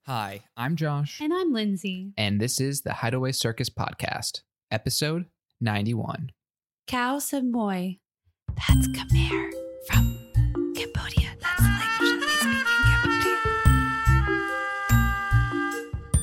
Hi, I'm Josh. And I'm Lindsay. And this is the Hideaway Circus Podcast, episode 91. Khao Samoy. That's Khmer from Cambodia. That's the language that they speak in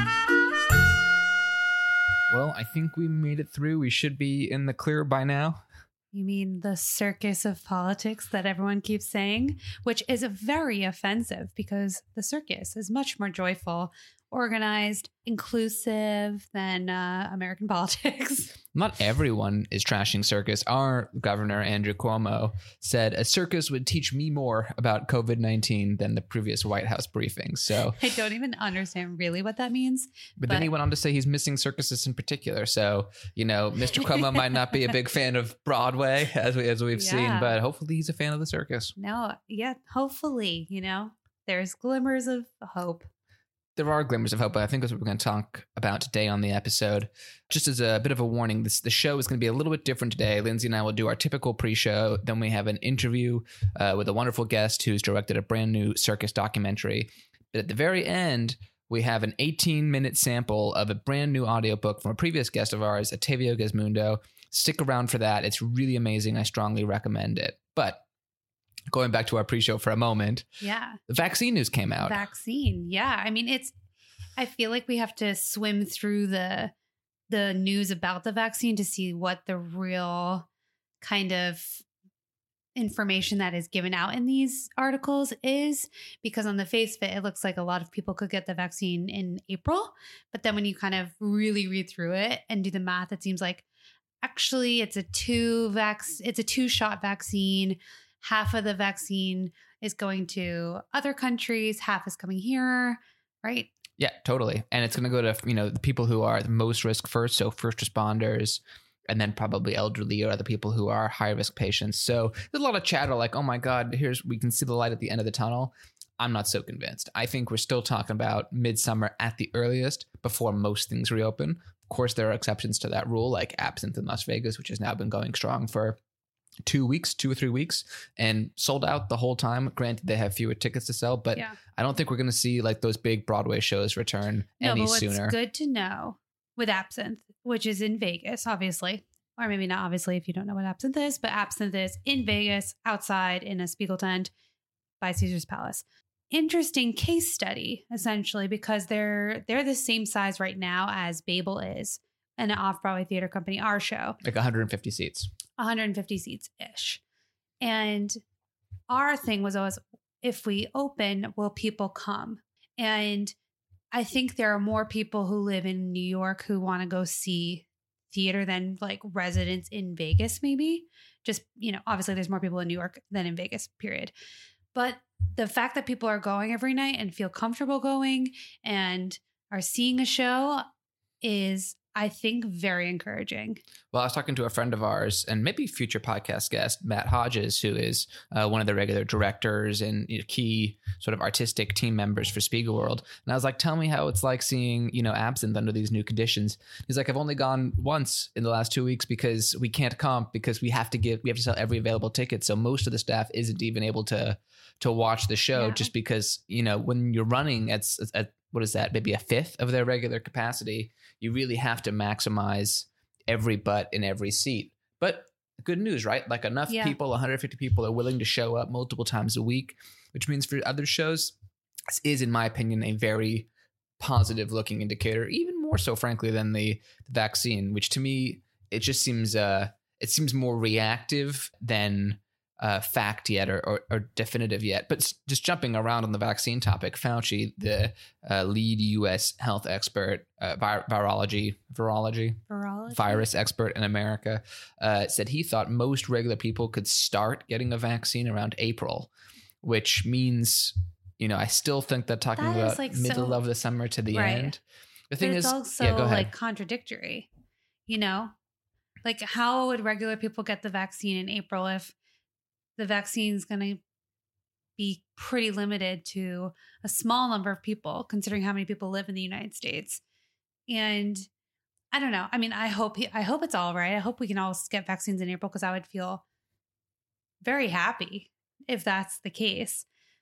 Cambodia. Well, I think we made it through. We should be in the clear by now. You mean the circus of politics that everyone keeps saying, which is very offensive because the circus is much more joyful, organized, inclusive than American politics. Not everyone is trashing circus. Our governor, Andrew Cuomo, said a circus would teach me more about COVID-19 than the previous White House briefings. So I don't even understand really what that means. But then he went on to say he's missing circuses in particular. So, you know, Mr. Cuomo might not be a big fan of Broadway as we've seen, but hopefully he's a fan of the circus. No, yeah, hopefully, there's glimmers of hope. There are glimmers of hope, but I think that's what we're going to talk about today on the episode. Just as a bit of a warning, the show is going to be a little bit different today. Lindsay and I will do our typical pre-show. Then we have an interview with a wonderful guest who's directed a brand new circus documentary. But at the very end, we have an 18-minute sample of a brand new audiobook from a previous guest of ours, Ottavio Gesmundo. Stick around for that. It's really amazing. I strongly recommend it. But going back to our pre-show for a moment. Yeah. The vaccine news came out. Vaccine. Yeah. I mean, I feel like we have to swim through the news about the vaccine to see what the real kind of information that is given out in these articles is, because on the face of it, it looks like a lot of people could get the vaccine in April. But then when you kind of really read through it and do the math, it seems like actually it's a two-shot vaccine. Half of the vaccine is going to other countries. Half is coming here, right? Yeah, totally. And it's going to go to, the people who are the most risk first. So first responders, and then probably elderly or other people who are high risk patients. So there's a lot of chatter like, oh my God, we can see the light at the end of the tunnel. I'm not so convinced. I think we're still talking about midsummer at the earliest before most things reopen. Of course, there are exceptions to that rule, like Absinthe in Las Vegas, which has now been going strong for 2 or 3 weeks and sold out the whole time. Granted, they have fewer tickets to sell, but yeah. I don't think we're going to see like those big Broadway shows return any sooner. What's good to know with Absinthe, which is in Vegas, obviously, or maybe not obviously if you don't know what Absinthe is, but Absinthe is in Vegas, outside in a Spiegel tent by Caesar's Palace. Interesting case study, essentially, because they're the same size right now as Babel is, an off-Broadway theater company, our show. Like 150 seats. 150 seats-ish. And our thing was always, if we open, will people come? And I think there are more people who live in New York who want to go see theater than like residents in Vegas, maybe. Just, obviously there's more people in New York than in Vegas, period. But the fact that people are going every night and feel comfortable going and are seeing a show is, I think, very encouraging. Well, I was talking to a friend of ours and maybe future podcast guest, Matt Hodges, who is one of the regular directors and key sort of artistic team members for Spiegelworld. And I was like, tell me how it's like seeing, Absinthe under these new conditions. He's like, I've only gone once in the last 2 weeks because we can't comp because we have to sell every available ticket. So most of the staff isn't even able to watch the show just because, when you're running at what is that, maybe a fifth of their regular capacity, you really have to maximize every butt in every seat. But good news, right? Like enough people, 150 people are willing to show up multiple times a week, which means for other shows, this is, in my opinion, a very positive looking indicator, even more so, frankly, than the vaccine, which to me, it just seems, it seems more reactive than fact yet or definitive yet. But just jumping around on the vaccine topic, Fauci, the lead U.S. health expert, virus expert in America, said he thought most regular people could start getting a vaccine around April, which means, I still think that talking about like middle of the summer to the end. The thing is also like contradictory, like how would regular people get the vaccine in April if the vaccine is going to be pretty limited to a small number of people, considering how many people live in the United States. And I don't know. I mean, I hope it's all right. I hope we can all get vaccines in April, because I would feel very happy if that's the case.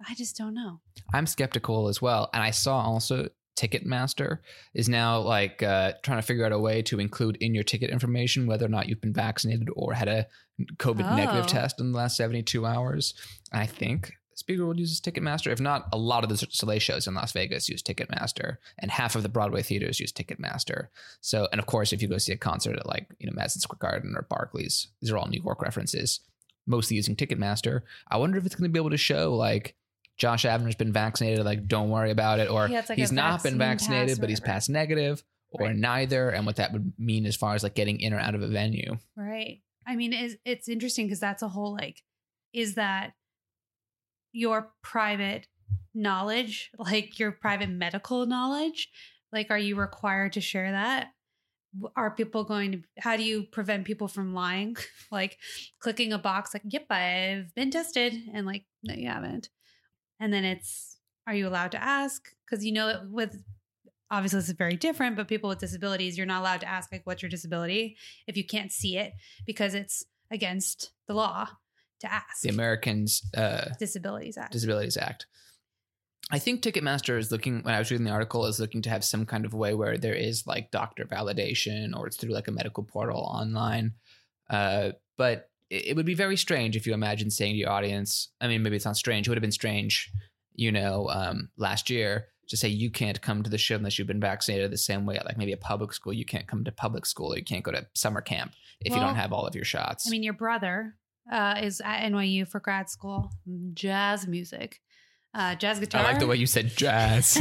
I just don't know. I'm skeptical as well. And I saw also Ticketmaster is now like trying to figure out a way to include in your ticket information whether or not you've been vaccinated or had a COVID negative test in the last 72 hours. And I think Spiegelworld uses Ticketmaster. If not, a lot of the Soleil shows in Las Vegas use Ticketmaster, and half of the Broadway theaters use Ticketmaster. So, and of course, if you go see a concert at like, Madison Square Garden or Barclays, these are all New York references, mostly using Ticketmaster. I wonder if it's going to be able to show like Josh Abner's been vaccinated, like don't worry about it, or like he's not been vaccinated, but he's passed negative, or neither, and what that would mean as far as like getting in or out of a venue. Right. I mean, it's interesting because that's a whole like, is that your private knowledge, like your private medical knowledge? Like, are you required to share that? Are people going to, how do you prevent people from lying? Like clicking a box like, yep, I've been tested. And like, no, you haven't. And then are you allowed to ask? Because with, obviously this is very different, but people with disabilities, you're not allowed to ask like, what's your disability if you can't see it, because it's against the law to ask. The Americans Disabilities Act. I think Ticketmaster is looking, when I was reading the article, is looking to have some kind of way where there is like doctor validation, or it's through like a medical portal online. But it would be very strange if you imagine saying to your audience, I mean, maybe it's not strange. It would have been strange, last year to say you can't come to the show unless you've been vaccinated, the same way like maybe a public school, you can't come to public school, or you can't go to summer camp if you don't have all of your shots. I mean, your brother is at NYU for grad school, jazz music, jazz guitar. I like the way you said jazz.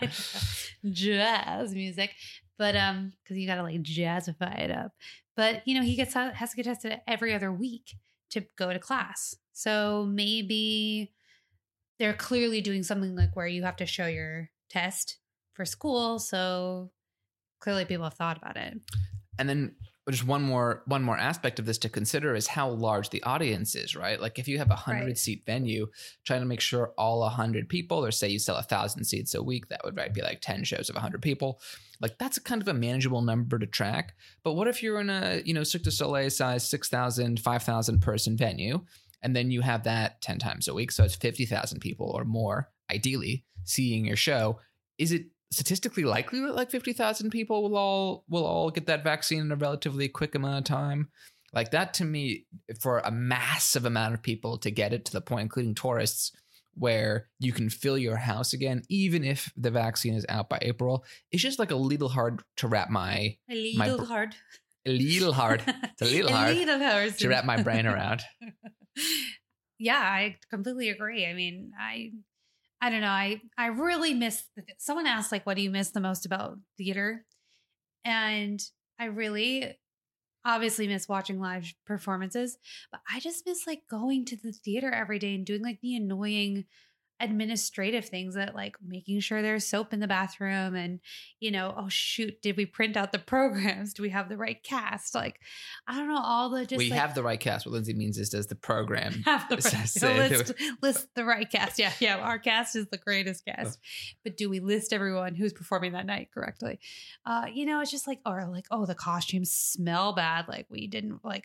Jazz music, but because you gotta like jazzify it up. But he has to get tested every other week to go to class. So maybe they're clearly doing something like where you have to show your test for school. So clearly people have thought about it. And then just one more aspect of this to consider is how large the audience is, right? Like if you have a 100-seat venue, trying to make sure all 100 people, or say you sell 1,000 seats a week, that would be like 10 shows of 100 people. Like that's kind of a manageable number to track. But what if you're in a, Cirque du Soleil size 6,000, 5,000 person venue, and then you have that 10 times a week, so it's 50,000 people or more, ideally, seeing your show. Is it statistically likely that like 50,000 people will all get that vaccine in a relatively quick amount of time? Like that, to me, for a massive amount of people to get it to the point, including tourists, where you can fill your house again, even if the vaccine is out by April, it's just like a little hard to wrap a little hard to wrap my brain around. Yeah, I completely agree. I mean, I don't know. I really miss, someone asked like, what do you miss the most about theater? And I really obviously miss watching live performances, but I just miss like going to the theater every day and doing like the annoying administrative things, that like making sure there's soap in the bathroom and, oh shoot, did we print out the programs? Do we have the right cast? Like, I don't know, all the just we have the right cast. What Lindsay means is, does the program have the list the right cast? Yeah. Our cast is the greatest cast, but do we list everyone who's performing that night correctly? It's just like, or like, oh, the costumes smell bad. Like we didn't like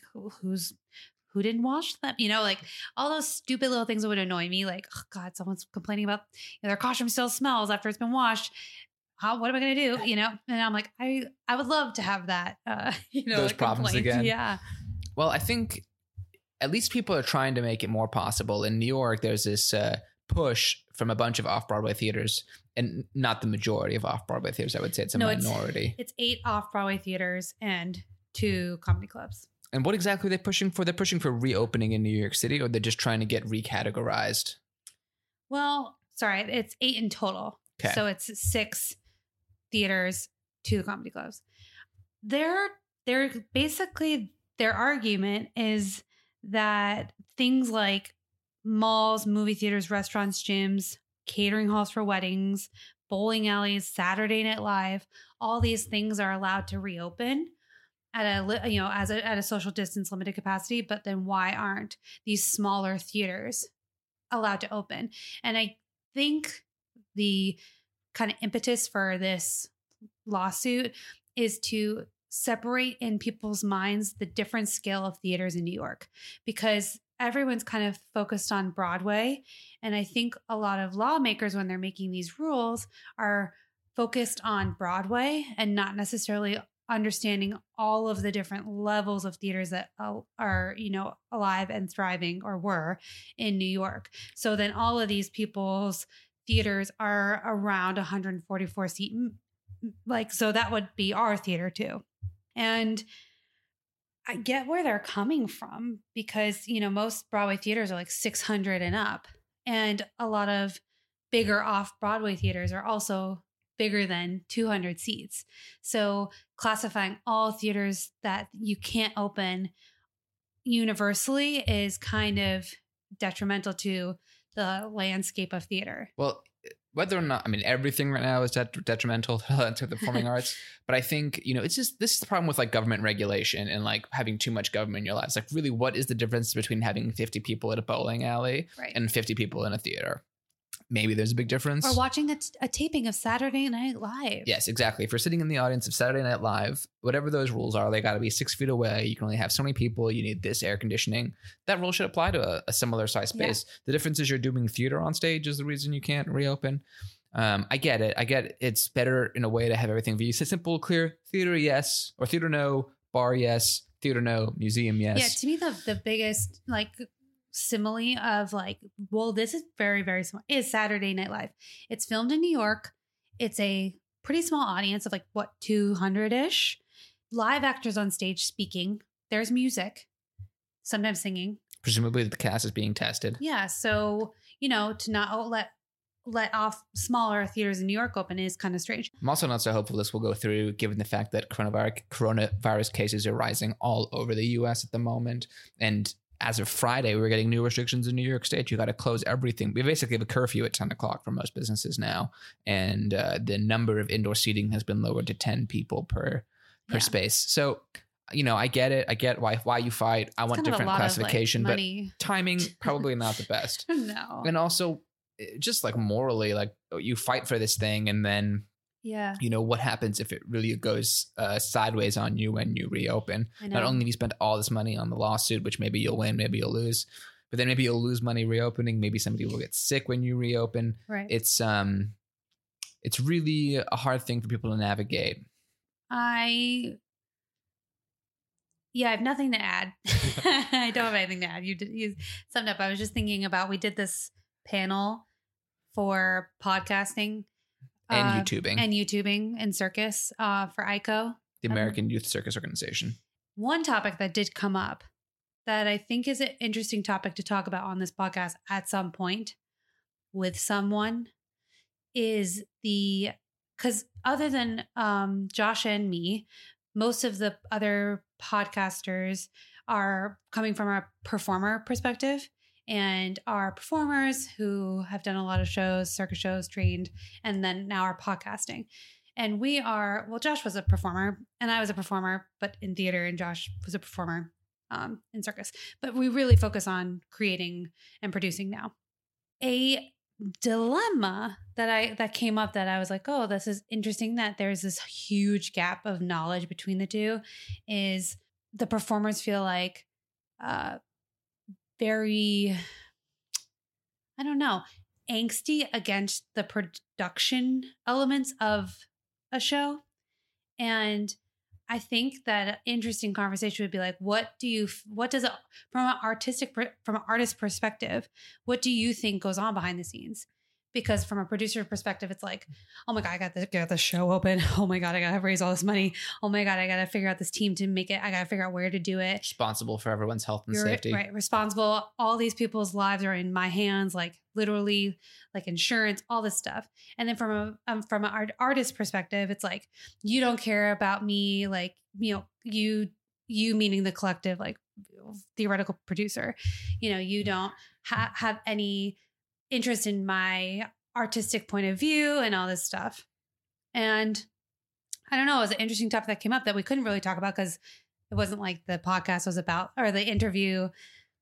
who didn't wash them? Like all those stupid little things that would annoy me. Like, oh God, someone's complaining about their costume still smells after it's been washed. What am I going to do? And I'm like, I would love to have that, those problems again. Yeah. Well, I think at least people are trying to make it more possible. In New York, there's this push from a bunch of off-Broadway theaters, and not the majority of off-Broadway theaters. I would say it's a minority. It's 8 off-Broadway theaters and 2 comedy clubs. And what exactly are they pushing for? They're pushing for reopening in New York City, or they're just trying to get recategorized? Well, sorry, it's 8 in total. Okay. So it's 6 theaters, 2 comedy clubs. They're basically, their argument is that things like malls, movie theaters, restaurants, gyms, catering halls for weddings, bowling alleys, Saturday Night Live, all these things are allowed to reopen at a social distance limited capacity, but then why aren't these smaller theaters allowed to open? And I think the kind of impetus for this lawsuit is to separate in people's minds the different scale of theaters in New York, because everyone's kind of focused on Broadway. And I think a lot of lawmakers, when they're making these rules, are focused on Broadway and not necessarily understanding all of the different levels of theaters that are, alive and thriving or were in New York. So then all of these people's theaters are around 144 seat. So that would be our theater too. And I get where they're coming from because, most Broadway theaters are like 600 and up. And a lot of bigger off-Broadway theaters are also bigger than 200 seats. So classifying all theaters that you can't open universally is kind of detrimental to the landscape of theater. Well, whether or not, everything right now is detrimental to the performing arts. But I think, it's just, this is the problem with like government regulation and like having too much government in your lives. Like really, what is the difference between having 50 people at a bowling alley and 50 people in a theater? Maybe there's a big difference. Or watching a taping of Saturday Night Live. Yes, exactly. If you're sitting in the audience of Saturday Night Live, whatever those rules are, they got to be 6 feet away. You can only have so many people. You need this air conditioning. That rule should apply to a similar size space. Yeah. The difference is you're doing theater on stage is the reason you can't reopen. I get it. It's better in a way to have everything be simple, clear. Theater, yes. Or theater, no. Bar, yes. Theater, no. Museum, yes. Yeah, to me, the biggest simile of this is very, very small is Saturday Night Live. It's filmed in New York. It's a pretty small audience of 200-ish. Live actors on stage speaking. There's music, sometimes singing. Presumably the cast is being tested. Yeah. So, to not let off smaller theaters in New York open is kind of strange. I'm also not so hopeful this will go through given the fact that coronavirus cases are rising all over the US at the moment. And as of Friday, we were getting new restrictions in New York State. You got to close everything. We basically have a curfew at 10 o'clock for most businesses now. And the number of indoor seating has been lowered to 10 people per space. So, I get it. I get why you fight. I want different classification, but timing, probably not the best. No. And also just morally, you fight for this thing and then yeah. What happens if it really goes sideways on you when you reopen? Not only do you spend all this money on the lawsuit, which maybe you'll win, maybe you'll lose, but then maybe you'll lose money reopening. Maybe somebody will get sick when you reopen. Right. It's really a hard thing for people to navigate. I have nothing to add. I don't have anything to add. You summed up. I was just thinking about, we did this panel for podcasting. And YouTubing and circus for ICO. The American Youth Circus Organization. One topic that did come up that I think is an interesting topic to talk about on this podcast at some point with someone is because other than Josh and me, most of the other podcasters are coming from a performer perspective. And our performers who have done a lot of shows, circus shows, trained, and then now are podcasting. And Josh was a performer and I was a performer, but in theater, and Josh was a performer in circus. But we really focus on creating and producing now. A dilemma that came up that I was like, oh, this is interesting that there's this huge gap of knowledge between the two is the performers feel like very, I don't know, angsty against the production elements of a show. And I think that an interesting conversation would be like, from an artist perspective, what do you think goes on behind the scenes? Because from a producer perspective, it's like, oh my God, I got to get the show open. Oh my God, I got to raise all this money. Oh my God, I got to figure out this team to make it. I got to figure out where to do it. Responsible for everyone's health and safety. Right. Responsible. All these people's lives are in my hands, literally, insurance, all this stuff. And then from an artist perspective, it's like, you don't care about me. You meaning the collective, theoretical producer, you don't have any interest in my artistic point of view and all this stuff. And I don't know, it was an interesting topic that came up that we couldn't really talk about because it wasn't like the podcast was about, or the interview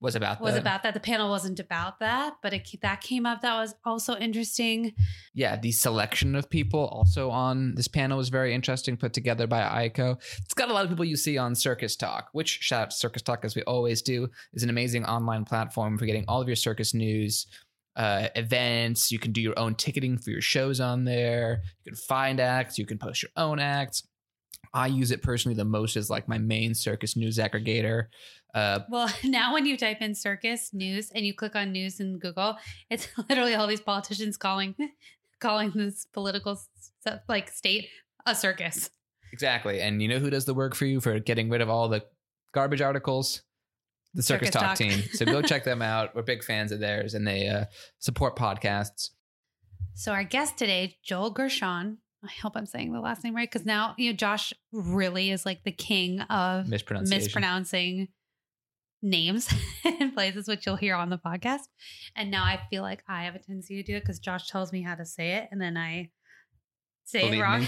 was about that. The panel wasn't about that, but that came up. That was also interesting. Yeah, the selection of people also on this panel was very interesting, put together by Aiko. It's got a lot of people you see on Circus Talk, which, shout out to Circus Talk, as we always do, is an amazing online platform for getting all of your circus news, events. You can do your own ticketing for your shows on there. You can find acts. You can post your own acts. I use it personally the most as like my main circus news aggregator. Well, now when you type in circus news and you click on news in Google, it's literally all these politicians calling this political like state a circus. Exactly. And you know who does the work for you for getting rid of all the garbage articles? The Circus Talk team. So go check them out. We're big fans of theirs, and they support podcasts. So our guest today, Joel Gershon. I hope I'm saying the last name right, because now Josh really is like the king of mispronouncing names and places, which you'll hear on the podcast. And now I feel like I have a tendency to do it because Josh tells me how to say it, and then I say it wrong.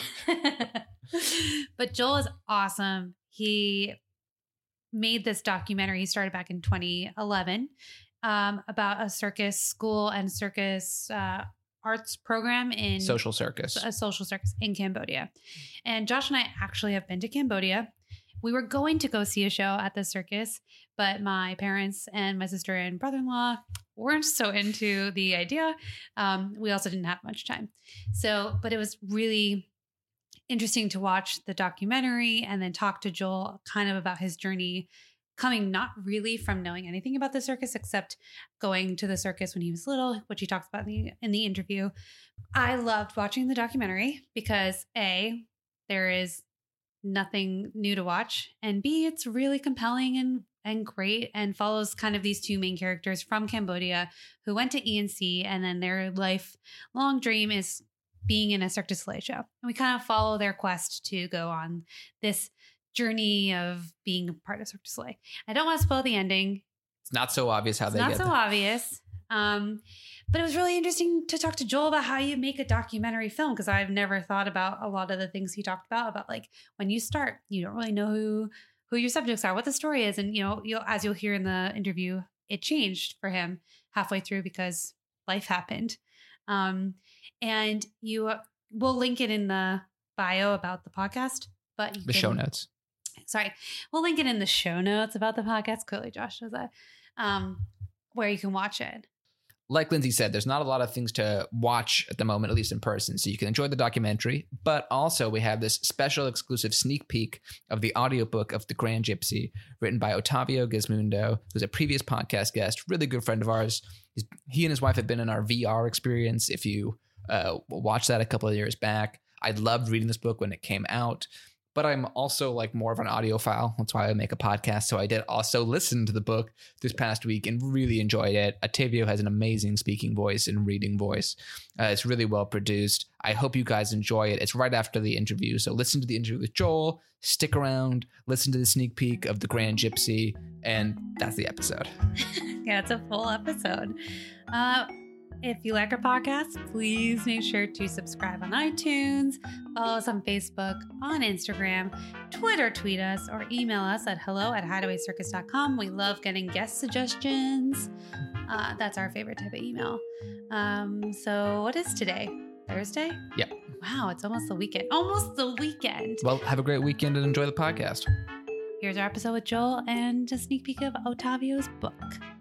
But Joel is awesome. He made this documentary. He started back in 2011 about a circus school and circus arts program in a social circus in Cambodia. And Josh and I actually have been to Cambodia. We were going to go see a show at the circus, but my parents and my sister and brother-in-law weren't so into the idea. We also didn't have much time. But it was really interesting to watch the documentary and then talk to Joel kind of about his journey, coming not really from knowing anything about the circus except going to the circus when he was little, which he talks about in the interview. I loved watching the documentary because A, there is nothing new to watch, and B, it's really compelling and great, and follows kind of these two main characters from Cambodia who went to ENC, and then their lifelong dream is being in a Cirque du Soleil show. And we kind of follow their quest to go on this journey of being a part of Cirque du Soleil. I don't want to spoil the ending. It's not so obvious how they get there. Not so obvious. But it was really interesting to talk to Joel about how you make a documentary film, because I've never thought about a lot of the things he talked about like when you start, you don't really know who your subjects are, what the story is. And, as you'll hear in the interview, it changed for him halfway through because life happened. And we'll link it in the bio about the podcast, but show notes. Sorry. We'll link it in the show notes about the podcast. Clearly Josh knows that, where you can watch it. Like Lindsay said, there's not a lot of things to watch at the moment, at least in person. So you can enjoy the documentary, but also we have this special exclusive sneak peek of the audiobook of The Grand Gypsy, written by Otavio Gizmundo, who's a previous podcast guest, really good friend of ours. He and his wife have been in our VR experience. If you watched that a couple of years back, I loved reading this book when it came out. But I'm also like more of an audiophile. That's why I make a podcast. So I did also listen to the book this past week and really enjoyed it. Otavio has an amazing speaking voice and reading voice. It's really well produced. I hope you guys enjoy it. It's right after the interview. So listen to the interview with Joel, stick around, listen to the sneak peek of The Grand Gypsy, and that's the episode. Yeah, it's a full episode. If you like our podcast, please make sure to subscribe on iTunes, follow us on Facebook, on Instagram, Twitter, tweet us, or email us at hello@hideawaycircus.com. We love getting guest suggestions. That's our favorite type of email. So what is today? Thursday? Yep. Wow, it's almost the weekend. Well, have a great weekend and enjoy the podcast. Here's our episode with Joel and a sneak peek of Otavio's book.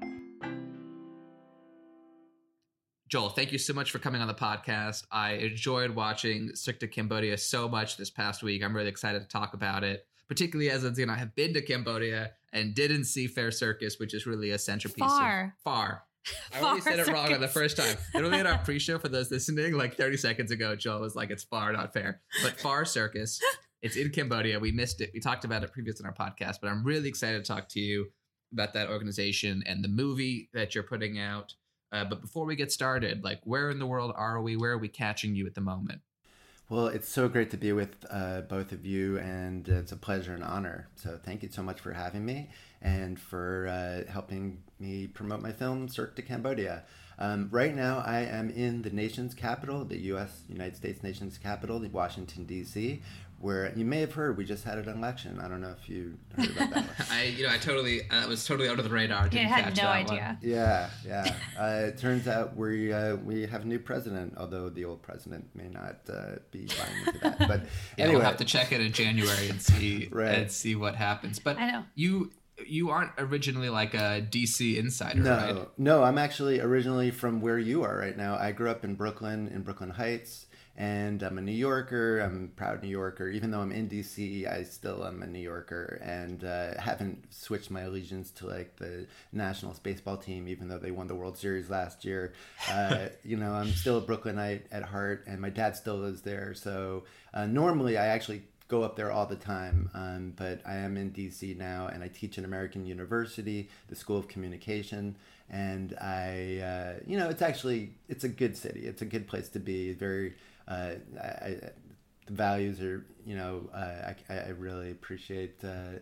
Joel, thank you so much for coming on the podcast. I enjoyed watching Cirque du Cambodia so much this past week. I'm really excited to talk about it, particularly as Lindsay and I have been to Cambodia and didn't see Fair Circus, which is really a centerpiece. Far. I already said it wrong on the first time. Literally at our pre-show, for those listening, like 30 seconds ago, Joel was like, it's Far, not Fair. But Far Circus, it's in Cambodia. We missed it. We talked about it previously on our podcast, but I'm really excited to talk to you about that organization and the movie that you're putting out. But before we get started, like, where in the world are we? Where are we catching you at the moment? Well, it's so great to be with both of you, and it's a pleasure and honor. So thank you so much for having me. and for helping me promote my film, Cirque de Cambodia. Right now, I am in the nation's capital, the United States nation's capital, Washington, D.C., where you may have heard we just had an election. I don't know if you heard about that one. I totally was totally under the radar. I had no idea. Yeah. It turns out we have a new president, although the old president may not be buying into that. But anyway, we'll have to check it in January and see right. and see what happens. But I know you aren't originally like a DC insider, right? No, I'm actually originally from where you are right now. I grew up in Brooklyn Heights. And I'm a New Yorker. I'm a proud New Yorker. Even though I'm in DC, I still am a New Yorker, and haven't switched my allegiance to like the Nationals baseball team, even though they won the World Series last year. I'm still a Brooklynite at heart, and my dad still lives there. So normally I actually go up there all the time, but I am in DC now, and I teach at American University, the School of Communication. And it's a good city. It's a good place to be. Very the values are, I really appreciate, the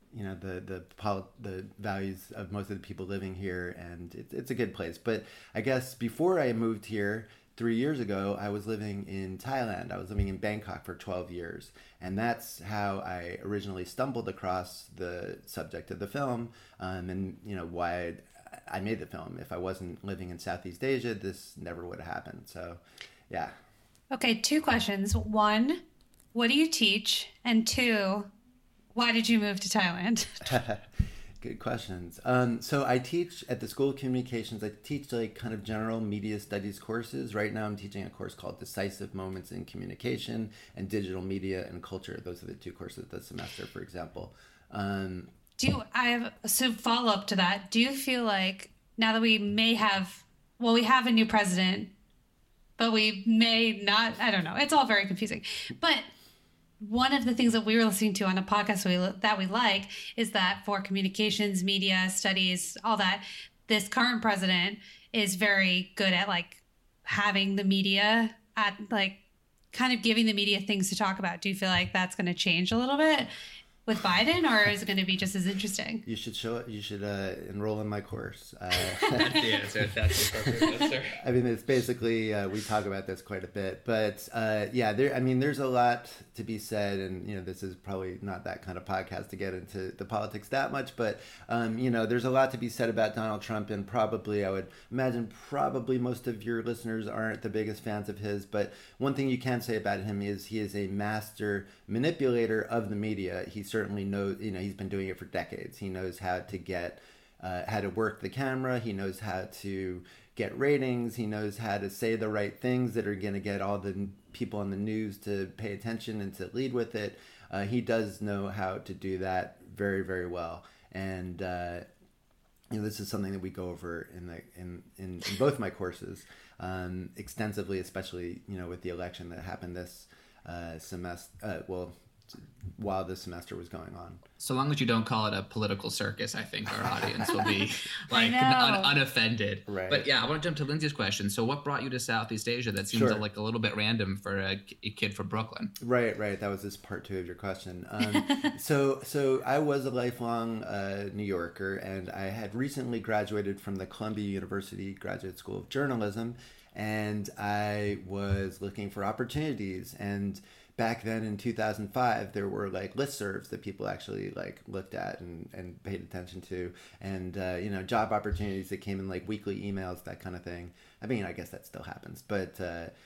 values of most of the people living here, and it's a good place. But I guess before I moved here 3 years ago, I was living in Thailand. I was living in Bangkok for 12 years. And that's how I originally stumbled across the subject of the film, and why I made the film. If I wasn't living in Southeast Asia, this never would have happened. So, yeah. Okay, 2 questions. 1, what do you teach? And 2, why did you move to Thailand? Good questions. So I teach at the School of Communications. I teach like kind of general media studies courses. Right now I'm teaching a course called Decisive Moments in Communication and Digital Media and Culture. Those are the 2 courses this semester, for example. Follow up to that. Do you feel like now that we have a new president, but we may not, I don't know. It's all very confusing. But one of the things that we were listening to on a podcast that we like is that for communications, media, studies, all that, this current president is very good at like having the media at like kind of giving the media things to talk about. Do you feel like that's going to change a little bit with Biden, or is it going to be just as interesting? You should enroll in my course. That's the answer. That's the perfect answer. I mean, it's basically we talk about this quite a bit, but there's a lot to be said, and this is probably not that kind of podcast to get into the politics that much, but there's a lot to be said about Donald Trump, and I would imagine most of your listeners aren't the biggest fans of his, but one thing you can say about him is he is a master manipulator of the media. He certainly knows, he's been doing it for decades. He knows how to work the camera. He knows how to get ratings. He knows how to say the right things that are going to get all the people on the news to pay attention and to lead with it. He does know how to do that very, very well. And this is something that we go over in both my courses extensively, especially with the election that happened this semester. While this semester was going on. So long as you don't call it a political circus, I think our audience will be unoffended. Right. But yeah, I want to jump to Lindsay's question. So what brought you to Southeast Asia? That seems like a little bit random for a kid from Brooklyn. Right. That was this part 2 of your question. So I was a lifelong New Yorker, and I had recently graduated from the Columbia University Graduate School of Journalism, and I was looking for opportunities. And back then in 2005, there were like listservs that people actually like looked at and paid attention to, and job opportunities that came in like weekly emails, that kind of thing. I mean, I guess that still happens, but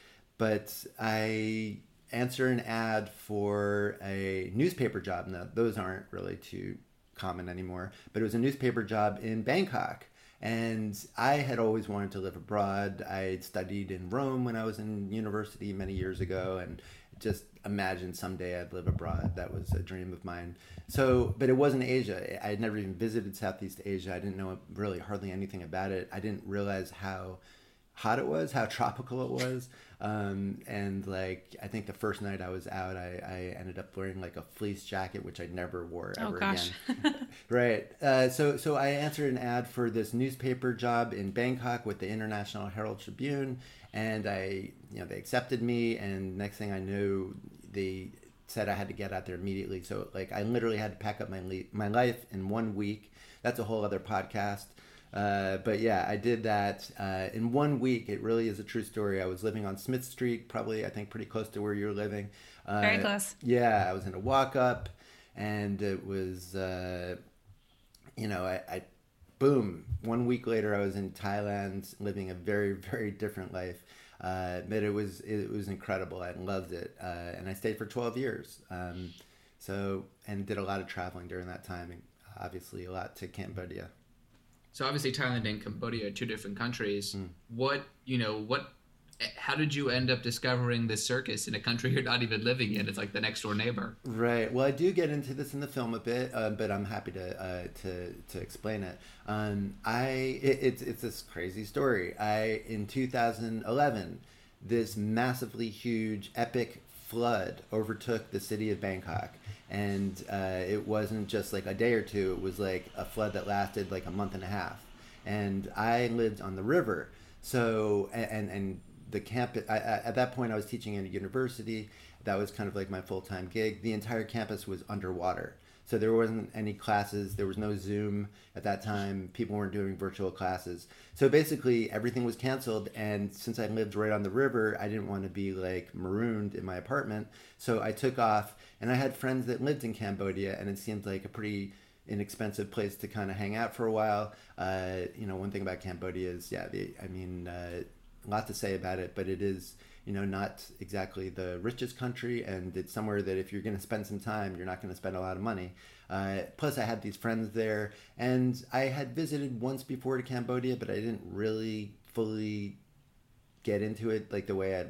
I answer an ad for a newspaper job. Now, those aren't really too common anymore, but it was a newspaper job in Bangkok. And I had always wanted to live abroad. I had studied in Rome when I was in university many years ago, and just imagined someday I'd live abroad. That was a dream of mine. But it wasn't Asia. I had never even visited Southeast Asia. I didn't know really hardly anything about it. I didn't realize how hot it was, how tropical it was. And like, I think the first night I was out, I ended up wearing like a fleece jacket, which I never wore ever again. Right. So I answered an ad for this newspaper job in Bangkok with the International Herald Tribune, and they accepted me. And next thing I knew, said I had to get out there immediately. So like I literally had to pack up my life in 1 week. That's a whole other podcast. But yeah, I did that in 1 week. It really is a true story. I was living on Smith Street, probably, I think, pretty close to where you're living. Very close. Yeah, I was in a walk-up, and it was, I boom, 1 week later, I was in Thailand, living a very, very different life. But it was incredible. I loved it, and I stayed for 12 years. And did a lot of traveling during that time, and obviously a lot to Cambodia. So obviously Thailand and Cambodia are two different countries. How did you end up discovering this circus in a country you're not even living in? It's like the next door neighbor. Right. Well, I do get into this in the film a bit, but I'm happy to explain it. It's this crazy story. In 2011, this massively huge, epic flood overtook the city of Bangkok. And it wasn't just like a day or two. It was like a flood that lasted like a month and a half. And I lived on the river. So, and the campus, at that point I was teaching at a university. That was kind of like my full-time gig. The entire campus was underwater. So there wasn't any classes. There was no Zoom at that time. People weren't doing virtual classes. So basically everything was canceled. And since I lived right on the river, I didn't want to be like marooned in my apartment. So I took off, and I had friends that lived in Cambodia, and it seemed like a pretty inexpensive place to kind of hang out for a while. One thing about Cambodia is, a lot to say about it, but it is, not exactly the richest country, and it's somewhere that if you're going to spend some time, you're not going to spend a lot of money. Plus I had these friends there, and I had visited once before to Cambodia, but I didn't really fully get into it like the way that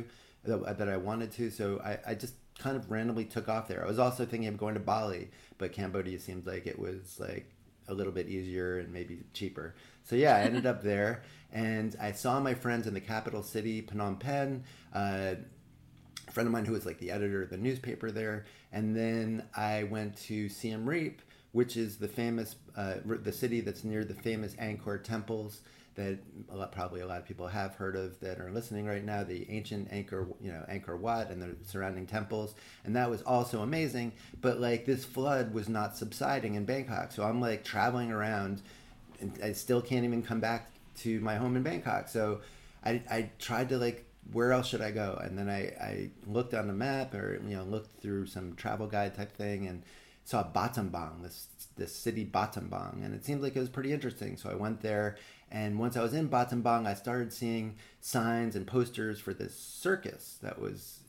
I wanted to. So I just kind of randomly took off there. I was also thinking of going to Bali, but Cambodia seemed like it was like a little bit easier and maybe cheaper. So yeah, I ended up there, and I saw my friends in the capital city, Phnom Penh, a friend of mine who was like the editor of the newspaper there. And then I went to Siem Reap, which is the famous, the city that's near the famous Angkor temples that probably a lot of people have heard of that are listening right now, the ancient Angkor Wat and the surrounding temples. And that was also amazing. But like this flood was not subsiding in Bangkok. So I'm like traveling around, and I still can't even come back to my home in Bangkok. So I tried to like, where else should I go? And then I looked on the map, or looked through some travel guide type thing, and saw Battambang, this city Battambang, and it seemed like it was pretty interesting. So I went there, and once I was in Battambang, I started seeing signs and posters for this circus that was